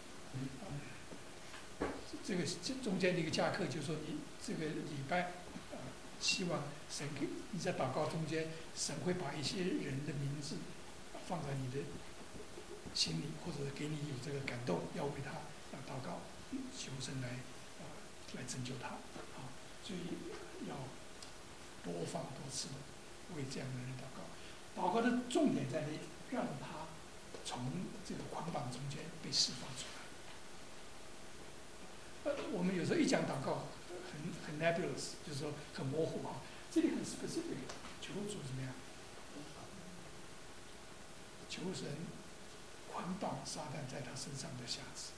S1: 啊，这个这中间的一个加课就是说你这个礼拜。希望神给你在祷告中间，神会把一些人的名字放在你的心里，或者给你有这个感动，要为他啊祷告，求神来啊来拯救他啊，所以要多放多次的为这样的人祷告。祷告的重点在于让他从这个捆绑中间被释放出来。呃，我们有时候一讲祷告。很很 nebulous， 就是说很模糊啊。这里很 specific， 求主怎么样？求神捆绑撒旦在他身上的瑕疵，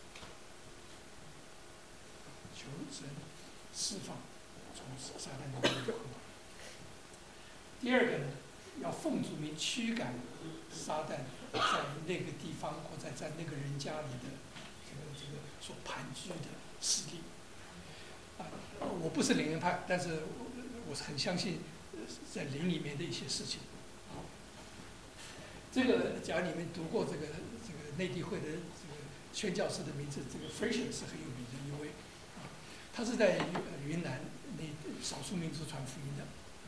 S1: 求神释放从撒旦的捆绑。第二个呢，要奉主名驱赶撒旦在那个地方或者在那个人家里的这个这个所盘踞的势力。我不是灵恩派，但是我我是很相信在灵里面的一些事情。这个，假如你们读过这个这个内地会的这个宣教师的名字，这个 Fraser 是很有名的一位，啊，他是在云南那少数民族传福音的，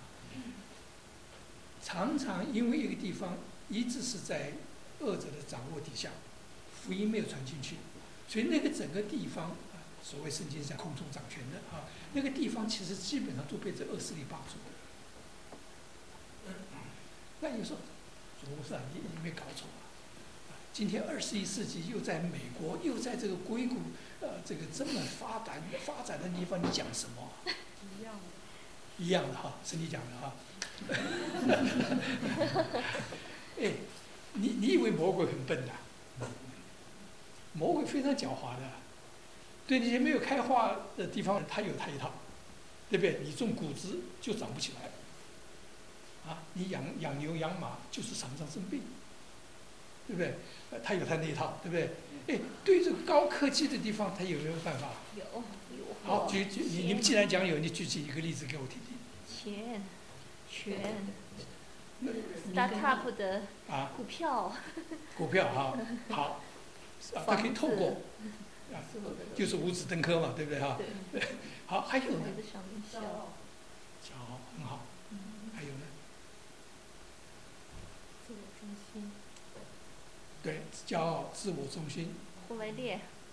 S1: 常常因为一个地方一直是在恶者的掌握底下，福音没有传进去，所以那个整个地方。所谓圣经上空中掌权的啊，那个地方其实基本上都被这恶势力霸住了。那有时候，不是啊，你你没搞错啊！今天二十一世纪又在美国，又在这个硅谷，呃，这个这么发展发展的地方，你讲什么？
S4: 一样的。
S1: 一样的哈，是你讲的哈。哎，你你以为魔鬼很笨的？魔鬼非常狡猾的。对那些没有开化的地方，他有他一套，对不对？你种谷子就长不起来，啊，你养养牛养马就是常常生病，对不对？呃，他有他那一套，对不对？哎，对这个高科技的地方，他有没有办法？
S2: 有有。
S1: 好，举举你你们既然讲有，你举起一个例子给我听听。
S2: 钱，权 ，startup 的
S1: 啊，
S2: 股票。
S1: 股票啊，好，啊，他可以透过。啊，就是五子登科嘛，对不对哈？
S2: 对。
S1: 好，还有呢？
S2: 骄傲。
S1: 骄傲很好。还有呢？
S2: 自我中心。
S1: 对，骄傲、自我中心。
S2: 忽为烈。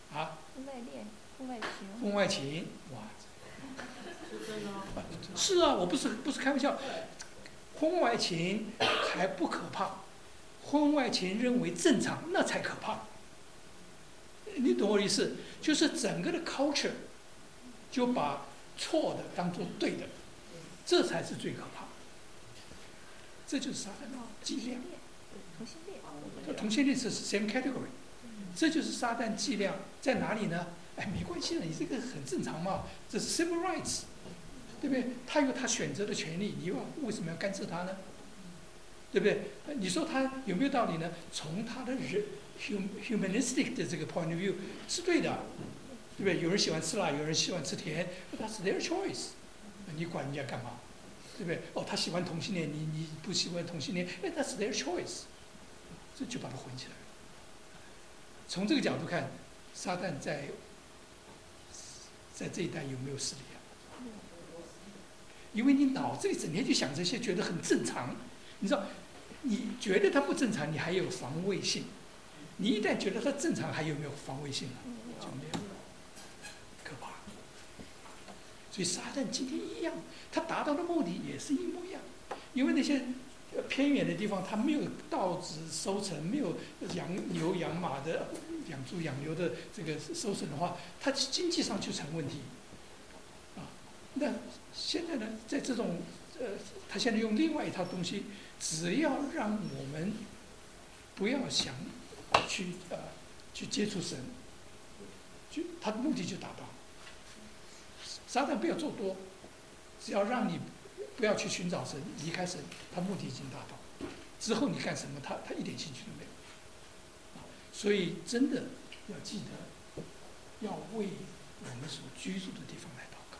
S1: 啊，
S2: 婚外恋、婚外情。
S1: 婚外情，哇！
S3: 是真的吗？
S1: 是啊，我不是不是开玩笑，婚外情还不可怕，婚外情认为正常，那才可怕。你懂我的意思？就是整个的 culture 就把错的当做对的，这才是最可怕。这就是撒旦的伎俩。
S2: 同性恋。
S1: 同性恋是 same category， 这就是撒旦伎俩在哪里呢？哎，没关系的，你这个很正常嘛，这是 civil rights， 对不对？他有他选择的权利，你又为什么要干涉他呢？对不对？你说他有没有道理呢？从他的人 humanistic 的这个 point of view 是对的，对不对？有人喜欢吃辣，有人喜欢吃甜，那是 their choice， 你管人家干嘛？对不对？哦，他喜欢同性恋，你你不喜欢同性恋，哎，那是 their choice， 这就把它混起来了。从这个角度看，撒旦在在这一代有没有势力啊？因为你脑子里整天就想这些，觉得很正常。你知道，你觉得它不正常，你还有防卫性；你一旦觉得它正常，还有没有防卫性了？就没有了，可怕。所以撒旦今天一样，他达到的目的也是一模一样。因为那些偏远的地方，它没有稻子收成，没有养牛养马的、养猪养牛的这个收成的话，它经济上就成问题。啊，那现在呢，在这种呃，他现在用另外一套东西，只要让我们不要想去呃去接触神，就他的目的就达到。撒旦不要做多，只要让你不要去寻找神，离开神，他目的已经达到。之后你干什么，他他一点兴趣都没有。啊，所以真的要记得，要为我们所居住的地方来祷告。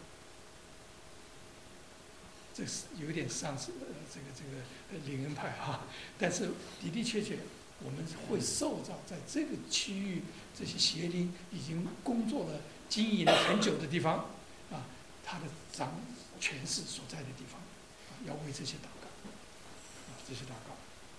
S1: 这是有点像是呃这个这个灵恩派哈，但是的的确确，我们会受到在这个区域这些邪灵已经工作了、经营了很久的地方，啊，他的掌权势所在的地方，啊，要为这些祷告，啊，这些祷告。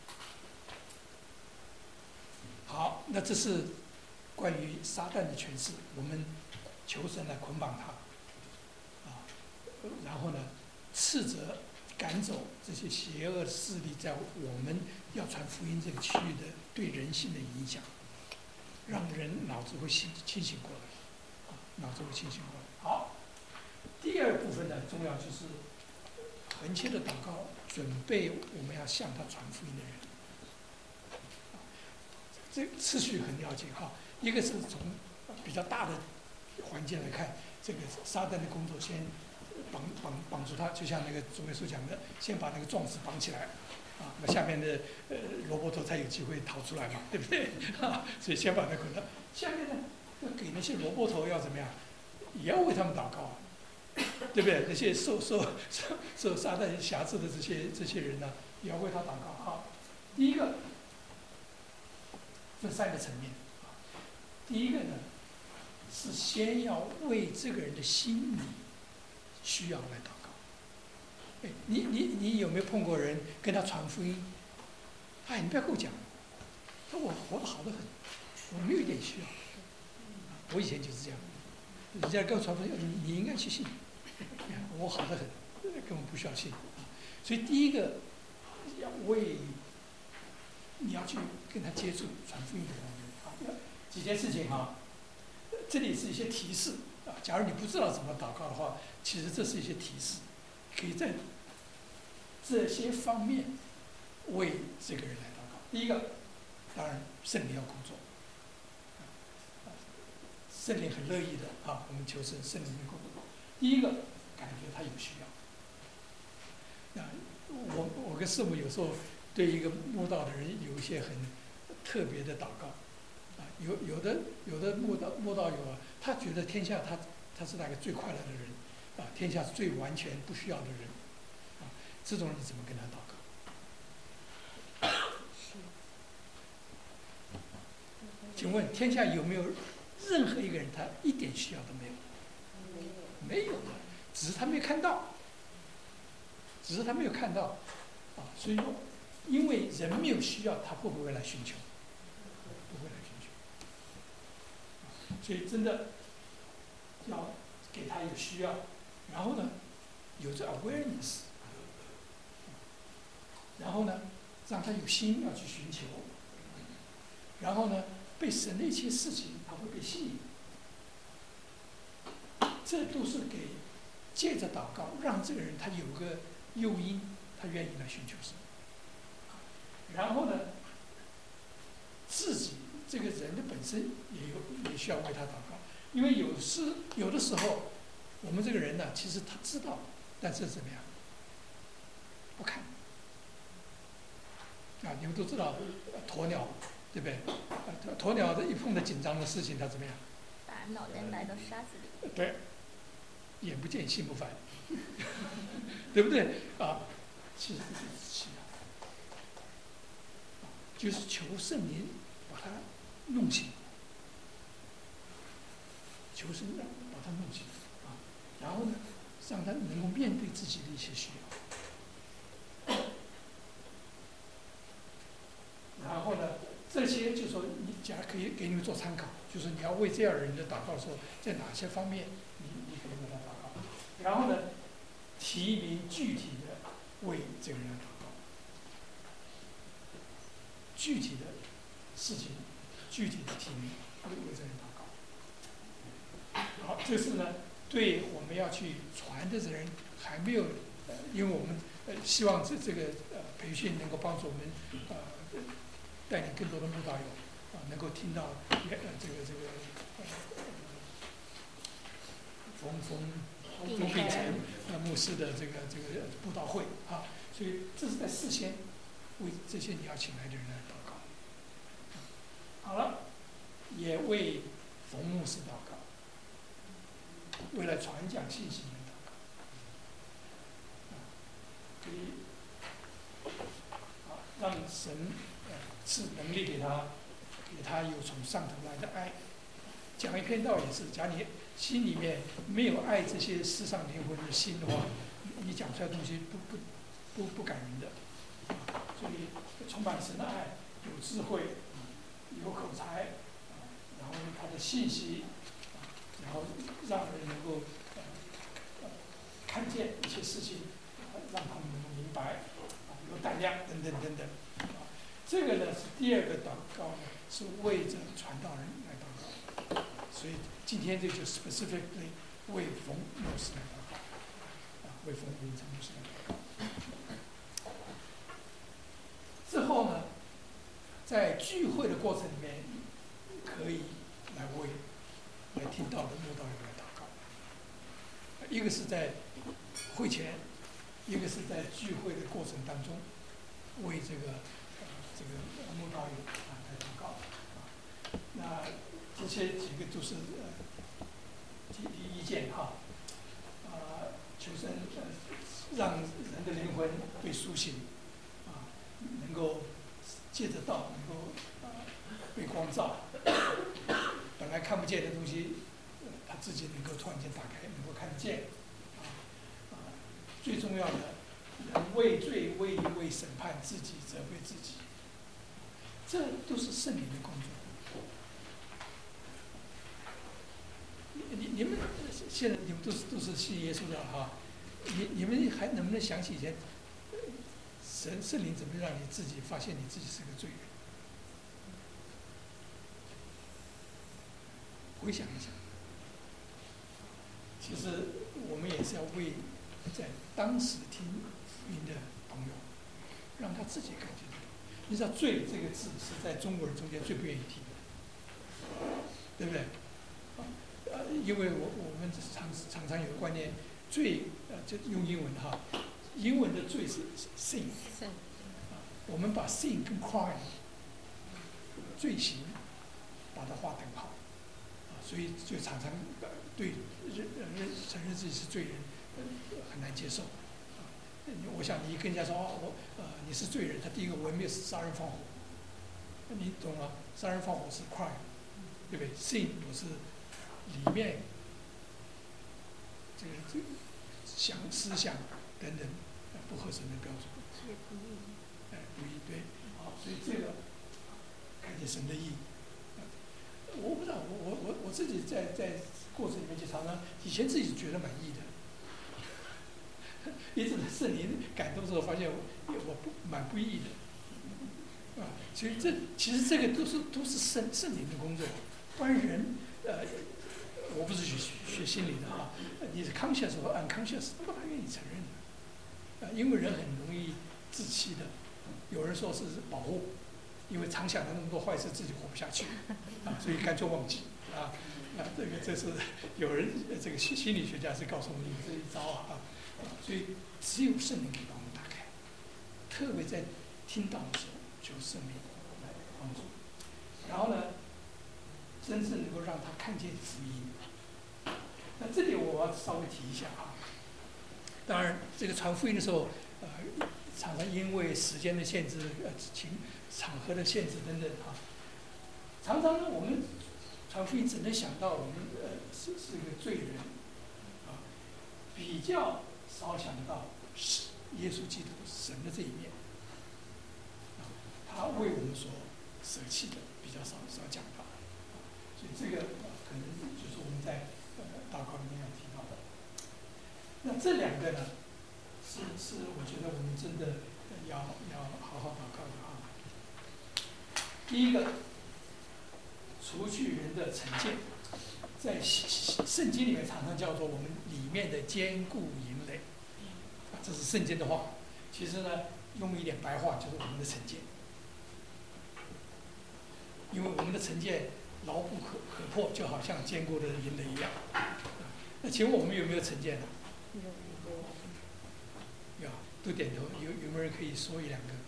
S1: 好，那这是关于撒旦的权势，我们求神来捆绑他，啊，然后呢，斥责、赶走这些邪恶势力在我们要传福音这个区域的对人性的影响，让人脑子会清清醒过来，啊，脑子会清醒过来。好，第二部分呢，重要就是恒切的祷告，准备我们要向他传福音的人。这个次序很了解哈，一个是从比较大的环境来看，这个撒旦的工作先绑绑绑住他，就像那个主耶稣讲的，先把那个壮士绑起来，啊，那下面的呃萝卜头才有机会逃出来嘛，对不对？啊，所以先把他捆到。下面呢，要给那些萝卜头要怎么样，也要为他们祷告，对不对？那些受受受受撒旦辖制的这些这些人呢，也要为他祷告。好，第一个。分三个层面，第一个呢，是先要为这个人的心理需要来祷告。哎，你你你有没有碰过人跟他传福音？哎，你不要跟我讲，说我活得好得很，我没有一点需要。我以前就是这样，人家跟我传福音，你你应该去信，我好得很，根本不需要信。所以第一个要为。你要去跟他接触传福音的人，啊，几件事情哈，这里是一些提示啊。假如你不知道怎么祷告的话，其实这是一些提示，可以在这些方面为这个人来祷告。第一个，当然圣灵要工作，圣灵很乐意的啊，我们求圣圣灵的工作。第一个，感觉他有需要。啊，我我跟师母有时候。对一个慕道的人有一些很特别的祷告，啊，有有的有的慕道慕道友啊，他觉得天下他他是那个最快乐的人，啊，天下是最完全不需要的人，啊，这种人怎么跟他祷告？请问天下有没有任何一个人他一点需要都没有？没有的，只是他没有看到，只是他没有看到，啊，所以说。因为人没有需要，他会不会来寻求？不会来寻求。 所以真的要给他有需要，然后呢，有这 awareness， 然后呢，让他有心要去寻求，然后呢，被神的一些事情他会被吸引，这都是给借着祷告让这个人他有个诱因，他愿意来寻求神。然后呢，自己这个人的本身也有也需要为他祷告，因为有时有的时候，我们这个人呢，其实他知道，但是怎么样，不看。啊，你们都知道鸵鸟，对不对？啊，鸵鸟的一碰到紧张的事情，它怎么样？
S2: 把脑袋埋到沙子里。
S1: 对，眼不见心不烦，对不对？啊，其实这就是气啊，就是求圣灵把它弄醒，求圣灵把它弄醒啊，然后呢，让他能够面对自己的一些需要。然后呢，这些就说你假如可以给你们做参考，就是你要为这样的人的祷告的时候，在哪些方面你你可以为他祷告。然后呢，提名具体的为这个人祷告，具体的事情，具体的提名为为这个人祷告。好，这是呢，对我们要去传的人还没有，呃，因为我们呃希望这这个呃培训能够帮助我们呃。带领更多的慕道友啊，能够听到呃这个这个呃冯冯冯秉成呃牧师的这个这个布道会啊，所以这是在事先为这些你要请来的人来祷告。好了，也为冯牧师祷告，为了传讲信息而祷告。所以啊，让神赐能力给他，给他有从上头来的爱。讲一篇道也是，假如你心里面没有爱这些世上灵魂的心的话，你讲出来的东西不不不不感人的。所以充满神的爱，有智慧，有口才，然后他的信息，然后让人能够呃呃看见一些事情，让他们能够明白，有胆量等等等等。这个呢是第二个祷告呢，是为着传道人来祷告，所以今天这就 specifically 为冯牧师来祷告，啊，为冯秉成牧师来祷告。之后呢，在聚会的过程里面，可以来为来听到的慕道友来祷告。一个是在会前，一个是在聚会的过程当中，为这个。这个慕道友啊来祷告啊，那这些几个都是呃提提意见哈，啊，求神呃让人的灵魂被苏醒啊，能够借着道能够啊被光照，本来看不见的东西，呃、他自己能够突然间打开，能够看得见啊啊，最重要的，人畏罪为为审判自己，责备自己。这都是圣灵的工作。你你你们现在你们都是都是信耶稣的哈，你你们还能不能想起以前神圣灵怎么让你自己发现你自己是个罪人？回想一下。其实我们也是要为在当时听福音的朋友，让他自己感觉到。你知道“罪”这个字是在中国人中间最不愿意听的，对不对？呃，因为我我们常常常有个观念，罪呃，就用英文哈，英文的罪是 sin， 啊，我们把 sin 跟 crime 罪行把它划等号，啊，所以就常常对认认承认自己是罪人，呃，很难接受。我想你跟人家说哦，我呃你是罪人，他第一个我也没有杀人放火，那你懂了？杀人放火是 crime， 对不对 ？sin 我是里面这个这个想思想等等不合神的标准，哎，不义对，好，所以这个看见神的意， 我不知道，我我我我自己在在过程里面就常常以前自己觉得满意的。一直在圣灵感动之后，发现我我不蛮不易的，啊，所以这其实这个都是都是圣圣灵的工作，不然人呃，我不是学学心理的啊，你是 conscious 和 unconscious 都不大愿意承认的，啊，因为人很容易自欺的，有人说是保护，因为常想了那么多坏事，自己活不下去，啊，所以干脆忘记，啊，啊，这个这是有人这个心心理学家是告诉我们这一招啊。所以只有圣灵可以帮我们打开，特别在听到的时候，求圣灵来帮助。然后呢，真正能够让他看见福音。那这里我要稍微提一下啊。当然，这个传福音的时候，呃，常常因为时间的限制、呃情场合的限制等等啊，常常呢我们传福音只能想到我们呃是是个罪人啊，比较。少想到是耶稣基督神的这一面，啊，他为我们所舍弃的比较少少讲到，啊，所以这个、啊、可能就是我们在呃祷告里面要提到的。那这两个呢，是是我觉得我们真的要要好好祷告的啊。第一个，除去人的成见，在圣经里面常常叫做我们里面的坚固营垒。这是圣经的话，其实呢，用一点白话就是我们的成见，因为我们的成见牢不可可破，就好像坚固的营垒一样。那请问我们有没有成见呢？有，都点头。有有没有人可以说一两个？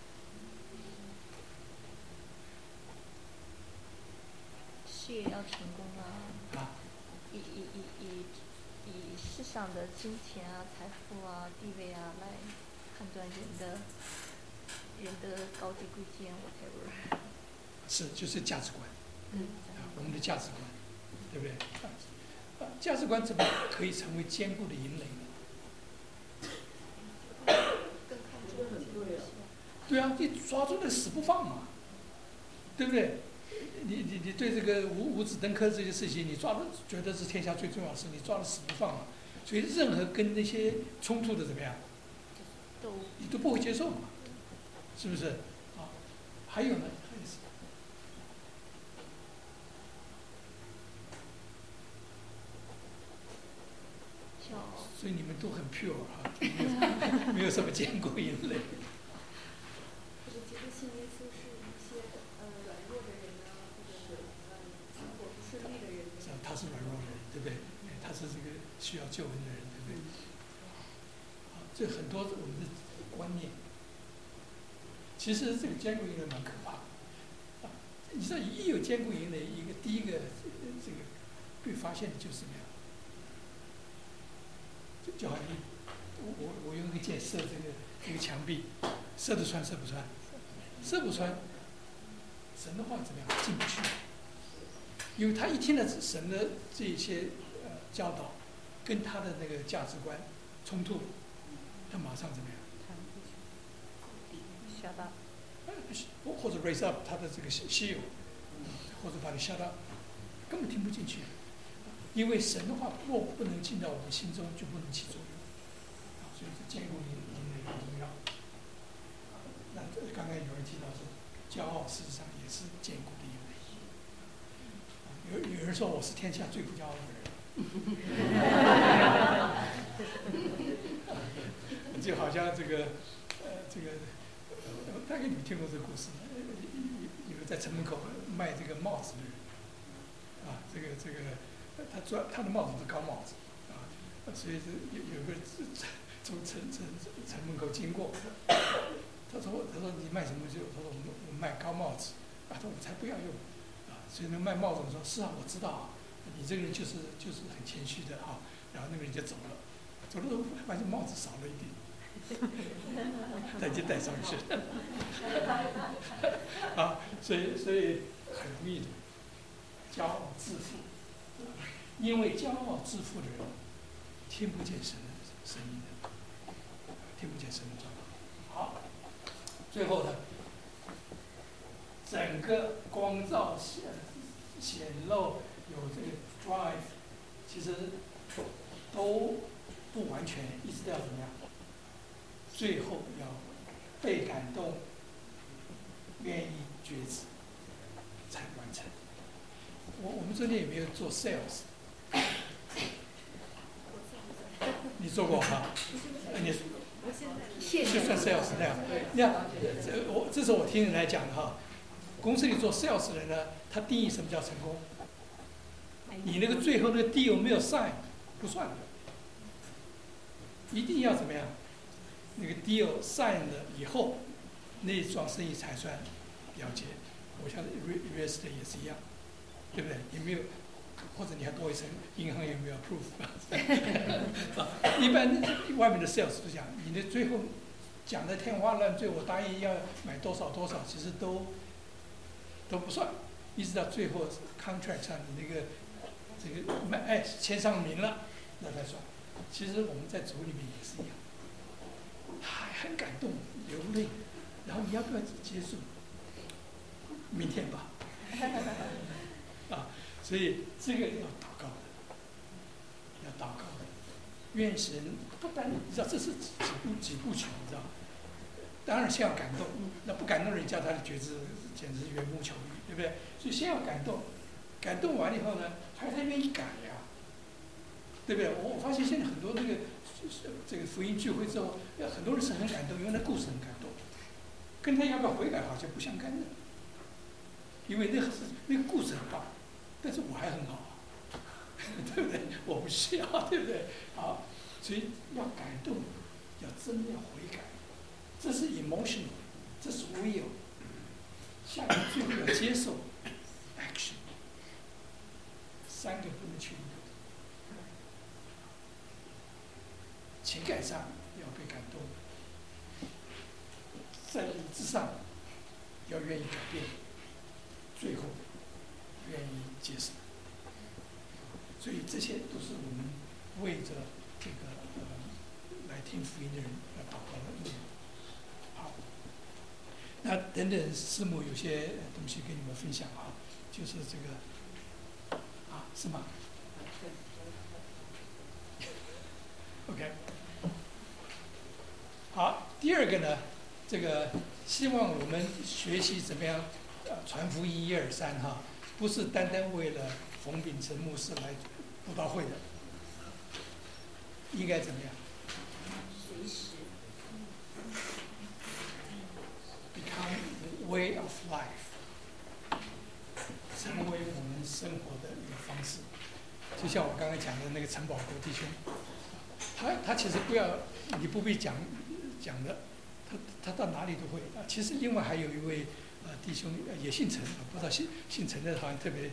S2: 事业要成功啊！
S1: 啊？
S2: 以以以以。以世上的金钱啊、财富啊、地位啊来判断人的人的高低贵贱 whatever。
S1: 是，就是价值观。
S2: 嗯。
S1: 啊，我们的价值观，对不对？啊，价值观怎么可以成为坚固的营垒呢？
S2: 更看重很多人。
S1: 对啊，你抓住了死不放嘛，对不对？你你你对这个五五子登科这些事情，你抓的觉得是天下最重要的事，你抓的死不放嘛。所以任何跟那些冲突的怎么样，你都不会接受嘛，是不是？啊，还有呢，还有什么？所以你们都很 pure 啊，没有没有什么坚固营垒。
S2: 或者觉得信耶稣是一些呃软弱的人啊，或者是呃生活不顺利的人。
S1: 他是软弱的人，对不对？他是这个需要救恩的人，对不对？啊，这很多我们的观念，其实这个坚固营垒蛮可怕的。啊，你知道一有坚固营垒，一个第一个这个被发现的就是什么样？就就好像我我我用一个箭射这个这个墙壁，射得穿射不穿？射不穿。神的话怎么样？进不去。因为他一听了神的这些呃教导，跟他的那个价值观冲突，他马上怎么样？
S2: shut up。
S1: 或者 raise up 他的这个稀有，或者把你 shut up， 根本听不进去。因为神的话若不能进到我们心中，就不能起作用。啊，所以这坚固营垒很重要。那刚刚有人提到说，骄傲事实上也是坚固的营垒。有有人说我是天下最不骄傲的人，就好像这个呃这个，大概你们听过这个故事，有有个在城门口卖这个帽子的人，啊，这个这个他专他的帽子是高帽子，啊，所以是有有个从城城城门口经过，他说他说你卖什么就他说我们我卖高帽子，啊，他说我才不要用。所以那卖帽子的说：“是啊，我知道啊，你这个人就是就是很谦虚的啊。”然后那个人就走了，走了之后发现帽子少了一顶，他就戴上去了。啊，所以所以很容易的骄傲自负，因为骄傲自负的人听不见神的声音的，听不见神的教导。好，最后呢？整个光照显露，有这个 drive，其实都不完全，一直都要怎么样？最后要被感动，愿意觉知，才完成。我我们这里有没有做 sales？ 你做过哈？你就算 sales 那样。你看，这我这是我听人来讲的哈。公司里做 sales 的人呢，他定义什么叫成功？你那个最后那个 deal 没有 sign 不算的，一定要怎么样？那个 deal sign 了以后，那一桩生意才算了结。我想 real estate 也是一样，对不对？有没有？或者你还多一层，银行有没有 approve？ 啊，一般外面的 sales 是讲，你的最后讲的天花乱坠，我答应要买多少多少，其实都都不算，一直到最后 contract 上你那个这个买哎签上名了，那才算。其实我们在组里面也是一样，还很感动，流泪，然后你要不要结束？明天吧。啊。所以这个要祷告的，要祷告的，愿神不单你知道这是几部几部曲，你知道？当然先要感动，那不感动人叫他的觉知简直是缘木求鱼，对不对？所以先要感动，感动完了以后呢，还他愿意改呀、啊，对不对？我我发现现在很多那个这个福音聚会之后，很多人是很感动，因为那故事很感动，跟他要不要悔改好像不相干的，因为那个是那个故事很棒。但是我还很好啊，对不对？我不需要，对不对？好，所以要感动，要真的要悔改，这是 emotional， 这是 will， 下面最后要接受 action， 三个不能缺一个，情感上要被感动，在理智上要愿意改变，最后愿意接受，所以这些都是我们为着这个呃来听福音的人要祷告的内容。好，那等等师母有些东西跟你们分享啊，就是这个啊，是吗 ？OK， 好，第二个呢，这个希望我们学习怎么样呃传福音一二三哈。不是单单为了冯秉成牧师来布道会的，应该怎么样？
S2: 随时
S1: become the way of life， 成为我们生活的一个方式。就像我刚才讲的那个陈宝国弟兄，他他其实不要你不必讲讲的，他他到哪里都会啊。其实另外还有一位。啊，弟兄也姓陈，不知道姓姓陈的好像特别。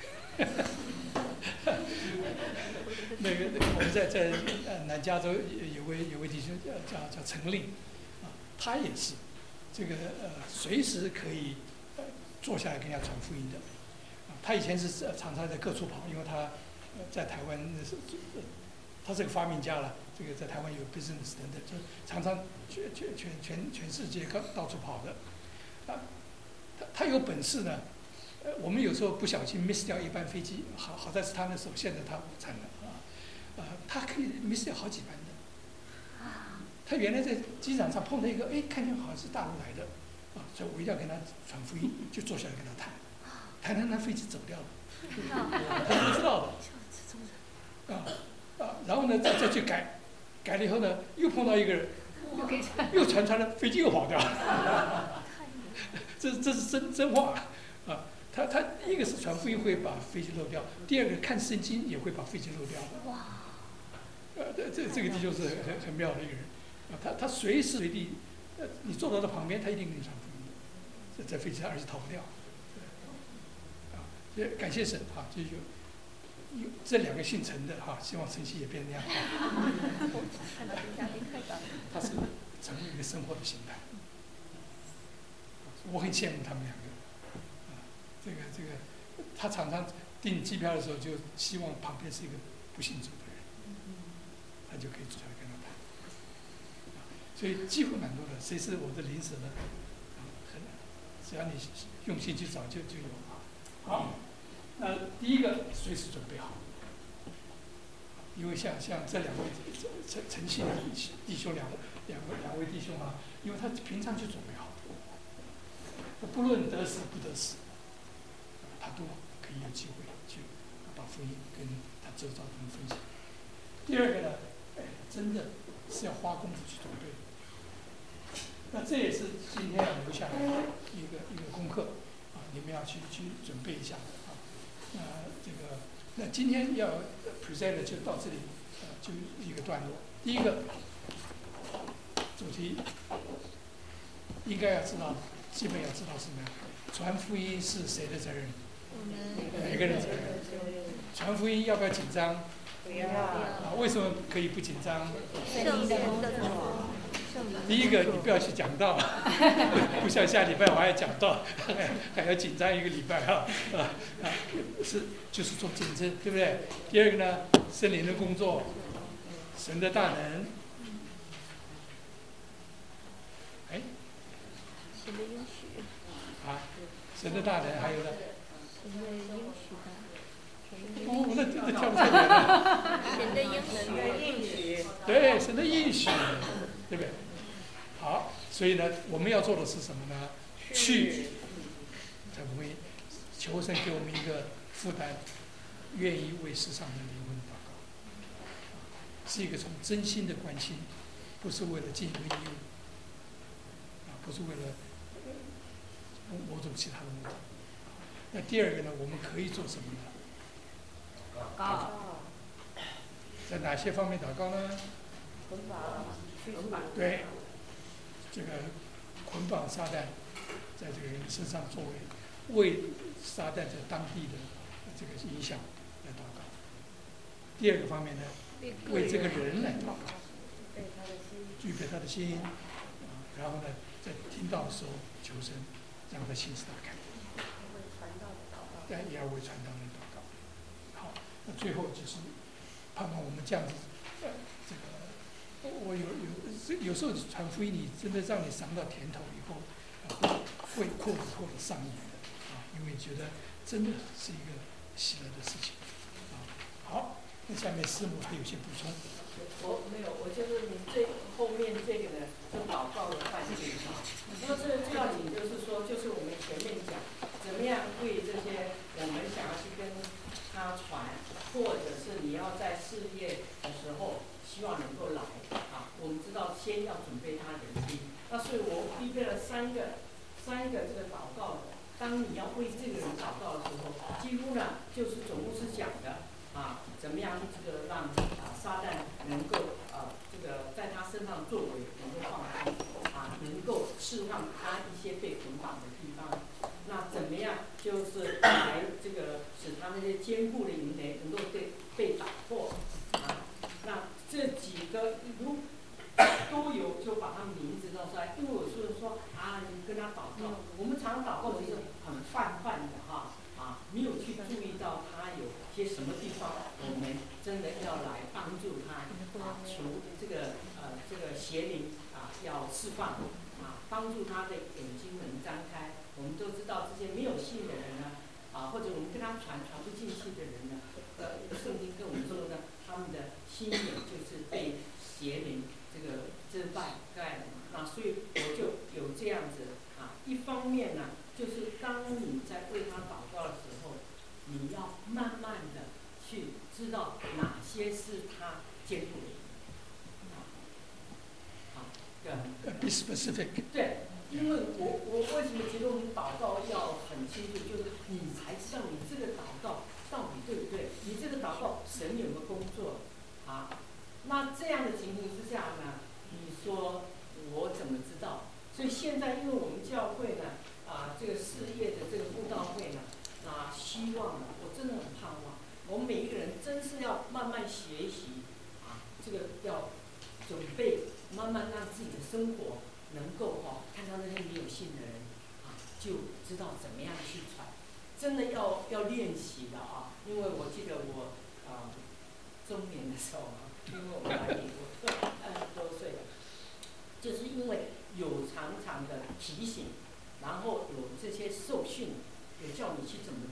S1: 那个那个，我们在在呃南加州有位有位弟兄叫叫叫陈令，啊，他也是这个呃随时可以呃坐下来跟人家传福音的，啊，他以前是常常在各处跑，因为他呃在台湾那是呃他是个发明家了，这个在台湾有 business 等等，就常常全全全全全世界到到处跑的，啊。他有本事呢，呃，我们有时候不小心 miss 掉一班飞机，好好在是他那时候，现在他不惨了啊，呃，他可以 miss 掉好几班的。他原来在机场上碰到一个，哎，看见好像是大陆来的，啊，所以我一定要跟他传福音，就坐下来跟他谈，谈谈他飞机走掉了，他不知道的，啊啊，然后呢再再去改，改了以后呢又碰到一个人，又传传了，飞机又跑掉了。这这是真真话啊！他他一个是传福音会把飞机漏掉，第二个看圣经也会把飞机漏掉的。哇！呃，这这这个弟兄是很很妙的一个人啊，他他随时随地，呃，你坐到他旁边，他一定跟你传福音的，在在飞机上而且逃不掉。啊，所以感谢神啊，就有有这两个姓陈的哈、啊，希望晨曦也变那样。他是成为一个生活的形态。我很羡慕他们两个，啊，这个这个，他常常订机票的时候就希望旁边是一个不信主的人，他就可以坐下来跟他谈，啊，所以机会蛮多的。谁是我的邻舍呢？啊，很，只要你用心去找就就有啊。好， 那第一个随时准备好，因为像像这两位陈陈信弟兄两两个两位弟兄啊，因为他平常就准备好，不论得死不得死，他都可以有机会去把福音跟他周遭的人分享。第二个呢，哎，真的是要花功夫去准备。那这也是今天要留下来的一个一个功课啊，你们要去去准备一下啊。那这个，那今天要 present 的就到这里，呃，就一个段落。第一个主题应该要知道，基本要知道什么呀？传福音是谁的责任？每个人责任。传福音要不要紧张？
S4: 不要。
S1: 啊，为什么可以不紧张？
S2: 圣灵的工作。
S1: 第一个，你不要去讲道，不像下礼拜我还讲道，还要紧张一个礼拜哈啊啊，是就是做见证，对不对？第二个呢，圣灵的工作，神的大能，哎，
S2: 神的应许。
S1: 啊，神的大能，还有呢？
S2: 神的应许吧。
S1: 哦，那这跳不出来了。
S2: 神的应许。
S1: 对，神的应许，对不对？好，所以呢，我们要做的是什么呢？去，才不会求神给我们一个负担，愿意为世上的灵魂祷告，是一个从真心的关心，不是为了尽一个义务，啊，不是为了某种其他的目的。那第二个呢，我们可以做什么呢？
S4: 祷告。
S1: 在哪些方面祷告呢？
S4: 捆绑，捆绑。
S1: 对。这个捆绑撒旦，在这个人身上作为为撒旦在当地的这个影响来祷告。第二个方面呢，为这个人来祷告，预备他的心，啊，然后呢，在听到的时候求神让他心思打开。但也要为传道人祷告。好，那最后就是盼望我们这样子，呃，这个。我有有有时候传福音，你真的让你尝到甜头以后，会会扩的扩的上瘾的啊，因为觉得真的是一个喜乐的事情啊。好，那下面师母还有些补充。
S3: 我没有，我就是你最后面这个呢，是祷告的环境啊。因为这最要紧就是说，就是我们前面讲，怎么样为这些我们想要去跟他传，或者是你要在事业的时候。希望能够来啊！我们知道先要准备他人心，那所以我预备了三个三个这个祷告。当你要为这个人祷告的时候，几乎呢就是总牧师讲的啊，怎么样这个让啊撒旦能够呃这个在他身上作为能够放松啊，能够释放他一些被捆绑的地方。那怎么样就是来这个使他那些坚固的营垒能够被被打破啊？那这几个如都有，就把他们名字弄出来。因为我是说啊，你跟他祷告，我们常祷告其实很泛泛的哈啊，没有去注意到他有些什么地方，我们真的要来帮助他啊，求这个呃这个邪灵啊要释放啊，帮助他的眼睛能张开。我们都知道这些没有信的人呢啊，或者我们跟他传传不进去的人呢，呃，圣经跟我们说呢。他们的心眼就是被邪灵这个遮盖盖了嘛，那所以我就有这样子啊。一方面呢，就是当你在为他祷告的时候，你要慢慢的去知道哪些是他坚固的。好，对。
S1: Be specific。
S3: 对，因为我我为什么觉得我们祷告要很清楚，就是你才知道你这个祷告。到底对不对？你这个祷告，神有没有工作啊？那这样的情形之下呢，你说我怎么知道？所以现在，因为我们教会呢，啊，这个事业的这个布道会呢，啊，希望呢，我真的很盼望，我们每一个人真是要慢慢学习啊，这个要准备，慢慢让自己的生活能够哈、哦，看到那些没有信的人啊，就知道怎么样去传。真的要要练习的啊，因为我记得我啊、呃、中年的时候啊，因为我来美国二十多岁了，就是因为有常常的提醒，然后有这些受训，也叫你去怎么做，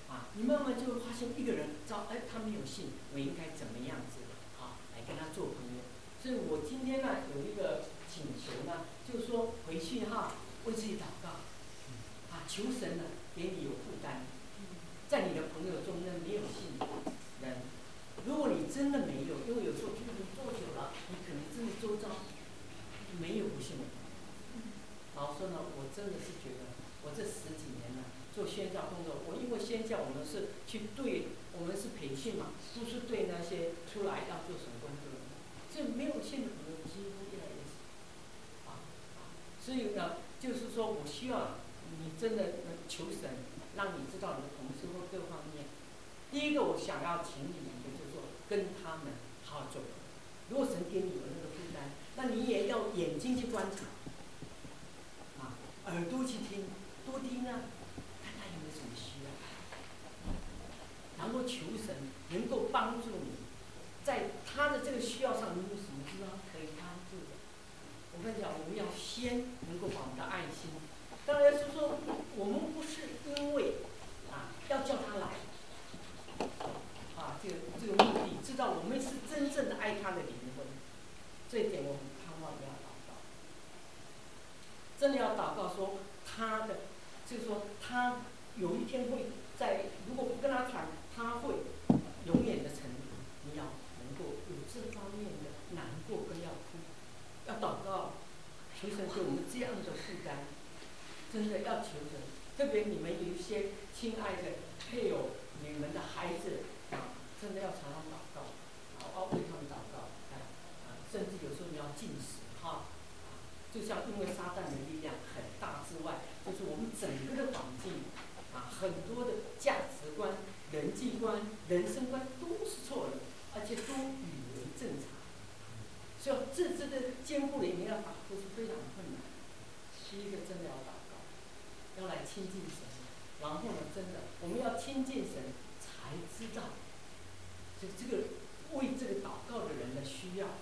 S3: 啊，你慢慢就会发现一个人，知道哎，他没有信，我应该怎么样子啊，来跟他做朋友。所以我今天呢有一个请求呢，就是说回去哈，为自己祷告，啊，求神呢给你有负担，在你的朋友中呢没有信的人，如果你真的没有，因为有时候就是你做久了，你可能真的周遭没有不信的。然后说呢，我真的是觉得，我这十几年呢做宣教工作，我因为宣教我们是去对，我们是培训嘛，不是对那些出来要做什么工作的，所以没有信的朋友几乎越来越少。啊啊，所以呢，就是说我希望你真的能求神，让你知道你的同事或各方面。第一个，我想要请你们的就是说跟他们好好做。如果神给你有那个负担，那你也要眼睛去观察。耳朵去听，多听啊，看他有没有什么需要，然后求神能够帮助你，在他的这个需要上，你有什么地方可以帮助的？我跟你讲，我们要先能够把我们的爱心，当然是说，我们不是因为啊要叫他来，啊这个这个目的，知道我们是真正的爱他的灵魂，这一点我很盼望要祷告。真的要祷告说他的，就是说他有一天会在，如果不跟他谈，他会永远的沉沦。你要能够有这方面的难过跟要哭，要祷告，求神给我们这样的负担，真的要求神。特别你们有一些亲爱的配偶，你们的孩子啊，真的要常常祷告，啊，为他们祷告，啊，甚至有时候你要禁食哈。就像因为撒旦的力量很大之外，就是我们整个的环境啊，很多的价值观、人际观、人生观都是错的，而且都以为正常。所以这这个兼顾里面要把握是非常困难。第一个真的要祷告，要来亲近神，然后呢，真的我们要亲近神，才知道就这个为这个祷告的人的需要。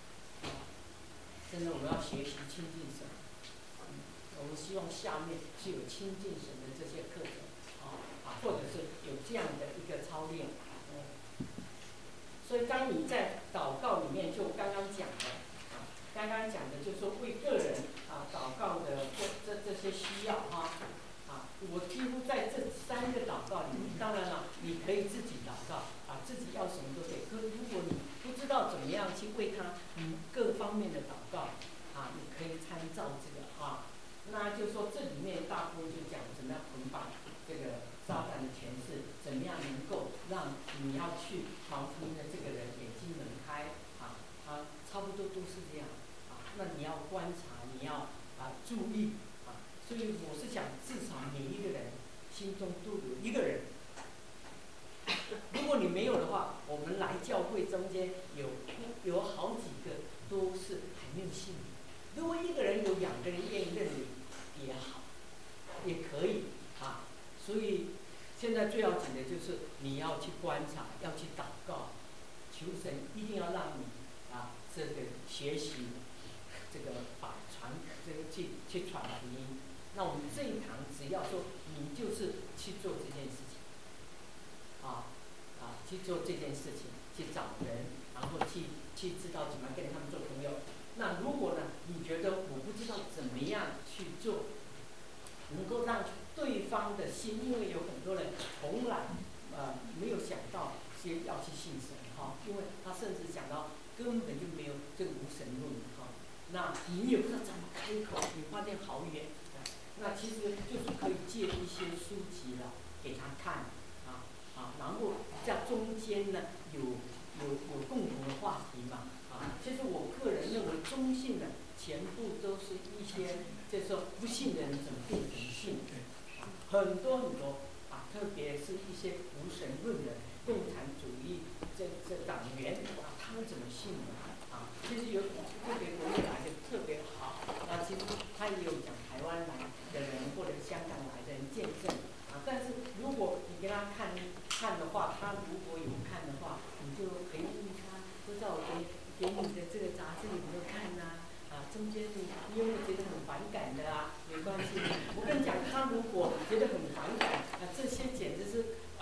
S3: 真的，我们要学习亲近神。嗯，我们希望下面是有亲近神的这些课程，啊啊，或者是有这样的一个操练。嗯，所以当你在祷告里面，就刚刚讲的，啊，刚刚讲的就是说为个人啊祷告的这这这些需要哈，啊，我几乎在这三个祷告里面，当然了，你可以自己祷告，啊，自己要什么都可以。可如果你不知道怎么样去为他嗯各方面的祷告啊，你可以参照这个啊。那就是说这里面大部分就讲怎么样捆绑这个撒旦的权势，怎么样能够让你要去传福音的这个人眼睛能开啊啊，差不多都是这样啊。那你要观察，你要啊注意啊。所以我是想，至少每一个人心中都有一个人。如果你没有的话，我们来教会中间有有好几个都是还没有信的。如果一个人有两个人愿意认你也好，也可以啊。所以现在最要紧的就是你要去观察，要去祷告，求神一定要让你啊这个学习这个把传这个去去传福音。那我们这一堂只要说你就是去做这件事情，啊啊去做这件事情，去找人，然后去去知道怎么跟他们做朋友。那如果呢，你觉得我不知道怎么样去做，能够让对方的心，因为有很多人从来呃没有想到先要去信神哈，因为他甚至想到根本就没有这个无神论哈。那你也不知道怎么开口，你发现好远。那其实就是可以借一些书籍了给他看啊啊，然后在中间呢有有有共同的话题嘛啊。其实我个人认为中性的全部都是一些，就是说不信的人怎么变成信的，很多很多啊，特别是一些无神论的共产主义这这党员啊，他们怎么信的啊？其实有特别国内来的特别好啊，其实他也有讲台湾来的人或者香港来的人见证啊。但是如果你给他看看的话，他如果有看的话，你就可以问他，说在我给给你的这个杂志有没有看呐？啊，中间你你有没有觉得很反感的啊？没关系，我跟你讲，他如果觉得很反感啊，这些简直是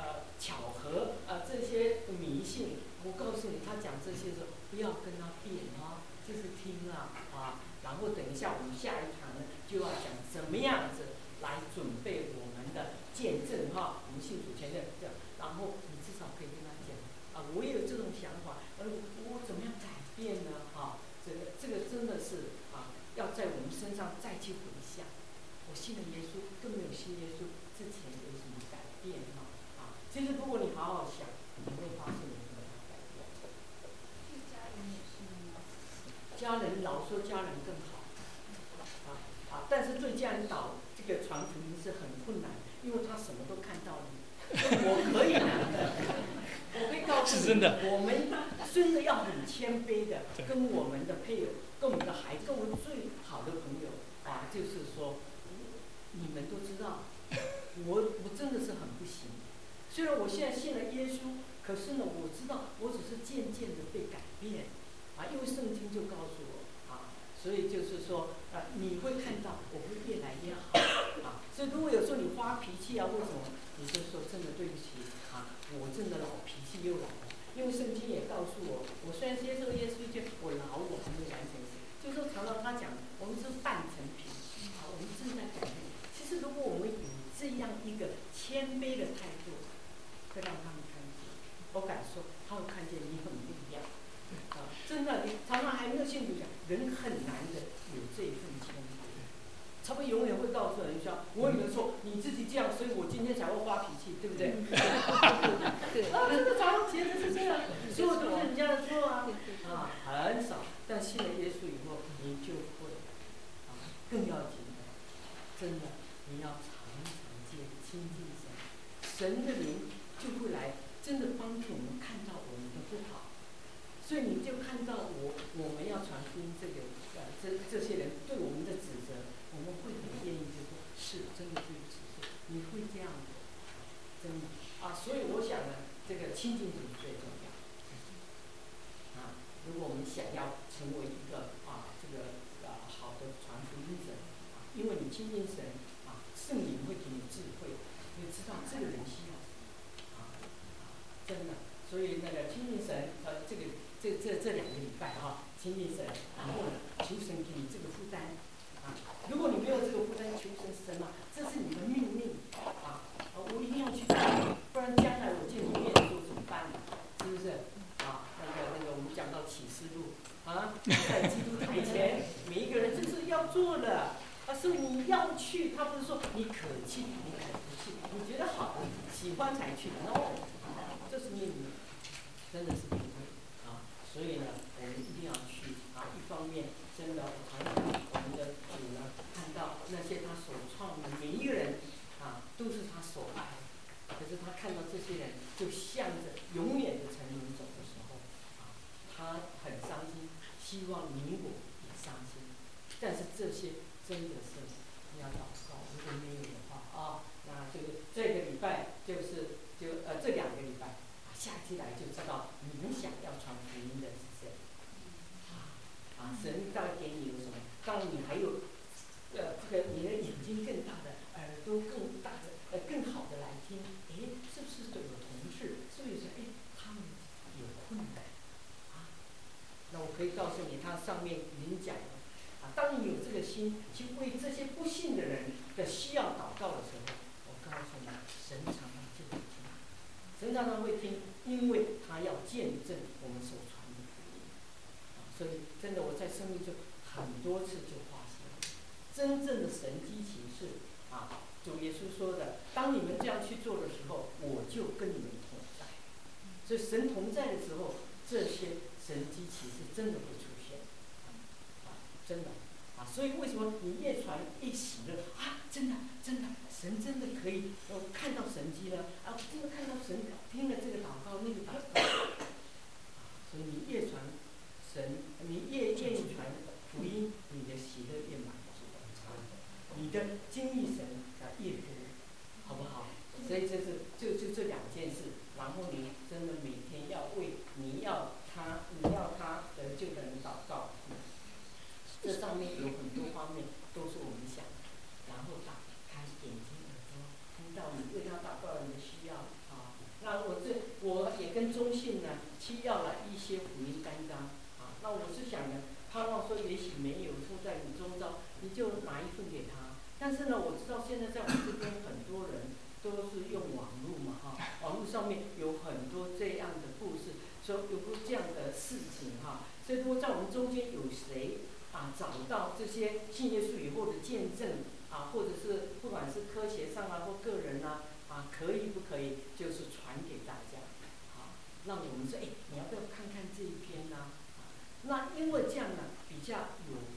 S3: 迷信，我告诉你，他讲这些时候不要跟他辩啊，就是听啊啊。然后等一下我们下一堂呢就要讲怎么样子来准备我们的见证哈，我们信主前的这样，然后你至少可以跟他讲啊，我也有这种想法，呃，我怎么样改变呢？哈、啊，这个这个真的是啊，要在我们身上再去回想。我信了耶稣，跟没有信耶稣之前有什么改变哈？啊，其实如果你好好想，你会发现有什么改变。
S2: 对家人也是吗？
S3: 家人老说家人更好，啊啊，但是对家人导这个传福音是很困难，因为他什么都看到你。我可以的，我可以告诉你，我们真的要很谦卑的跟我们的配偶、跟我们的孩子、跟我们最好的朋友啊，就是说，你们都知道，我我真的是很不行。虽然我现在信了耶稣，可是呢，我知道我只是渐渐的被改变。啊，因为圣经就告诉我啊，所以就是说啊，你会看到我会越来越好啊。所以如果有时候你发脾气啊，或什么，你就说真的对不起啊，我真的老脾气又来了。因为圣经也告诉我，我虽然接受耶稣基督，我老我还没完成事。就是说常常他讲，我们是半成品啊，我们正在改变。其实如果我们有这样一个谦卑的态度，会让他们看见，我敢说，他会看见你很不一样。啊，真的，你常常还没有信主讲，人很难的有这一份谦卑。他们永远会告诉人说，我有没有错？你自己这样，所以我今天才会发脾气，对不对？
S2: 对。
S3: 啊，真的常常觉得是这样，所有都是人家的错啊。啊，很少，但信了耶稣以后，你就会啊，更要紧的，真的，你要常常见亲近神，神的灵就会来，真的帮助我们看到我们的不好。所以你就看到我，我们要传福音这个，呃，这这些人对我们的指责，我们会很愿意就说，是真的对不起，你会这样的，真的啊。所以我想呢，这个亲近主最重要。啊，如果我们想要成为一个啊这个啊好的传福音者，啊，因为你亲近神啊，圣灵会给你智慧，你知道这个人需要什么，啊，真的。所以那个亲近神，呃，这个。这这这两个礼拜哈、啊，亲近神，然后呢，求神给你这个负担啊。如果你没有这个负担，求神神啊，这是你的命令啊，我一定要去做，不然将来我进入灭的时候怎么办呢？是不是？啊，那个那个，我们讲到启示录啊，在基督台前，每一个人这是要做的啊，所以你要去，他不是说你可去，你可不去，你觉得好，喜欢才去 ，no， 这是命令，真的是命令。所以呢，我们一定要去啊！一方面，真的，我常常我们的主呢，看到那些他所创的每一个人啊，都是他所爱。可是他看到这些人，就向着永远的沉沦走的时候，啊，他很伤心，希望你我也伤心。但是这些真的是要祷告，如果没有的话啊，那这个这个礼拜就是就呃这两个礼拜。下期来就知道你们想要传福音的是谁，啊啊！神到底给你有什么？当然你还有，呃，这个你的眼睛更大的，耳朵更大的，呃，更好的来听。哎，是不是都有同事？是不是说，哎，他们有困难啊？那我可以告诉你，他上面已经讲了，啊，当你有这个心去为这些不信的人的需要祷告的时候，我告诉你，神常常就会听，神常常会听。因为他要见证我们所传的福音，啊，所以真的我在生命中很多次就发现，真正的神迹奇事啊，主耶稣说的，当你们这样去做的时候，我就跟你们同在。所以神同在的时候，这些神迹奇事真的会出现，啊，真的啊，所以为什么你越传越喜乐啊？真的真的。神真的可以，呃，看到神迹了啊！真的看到神听了这个祷告，那个祷告，啊，所以你越传神，你越愿意传福音，你的喜乐越满足，你的经历神啊越多，好不好？所以这是就就这两件事，然后你真的每天要为你要他，你要他得救的人祷告，这上面有很多方面都是我们想的，然后打开眼睛。听到你为他祷告人的需要啊，那我这我也跟中心。 给他。但是呢，我知道现在在我们这边很多人都是用网络嘛，哈，网络上面有很多这样的故事，说有过这样的事情哈。所以如果在我们中间有谁啊找到这些信耶稣以后的见证啊，或者是不管是科学上啊或个人啊啊，可以不可以就是传给大家，好，让我们说，哎，你要不要看看这一篇呢、啊？那因为这样呢，比较有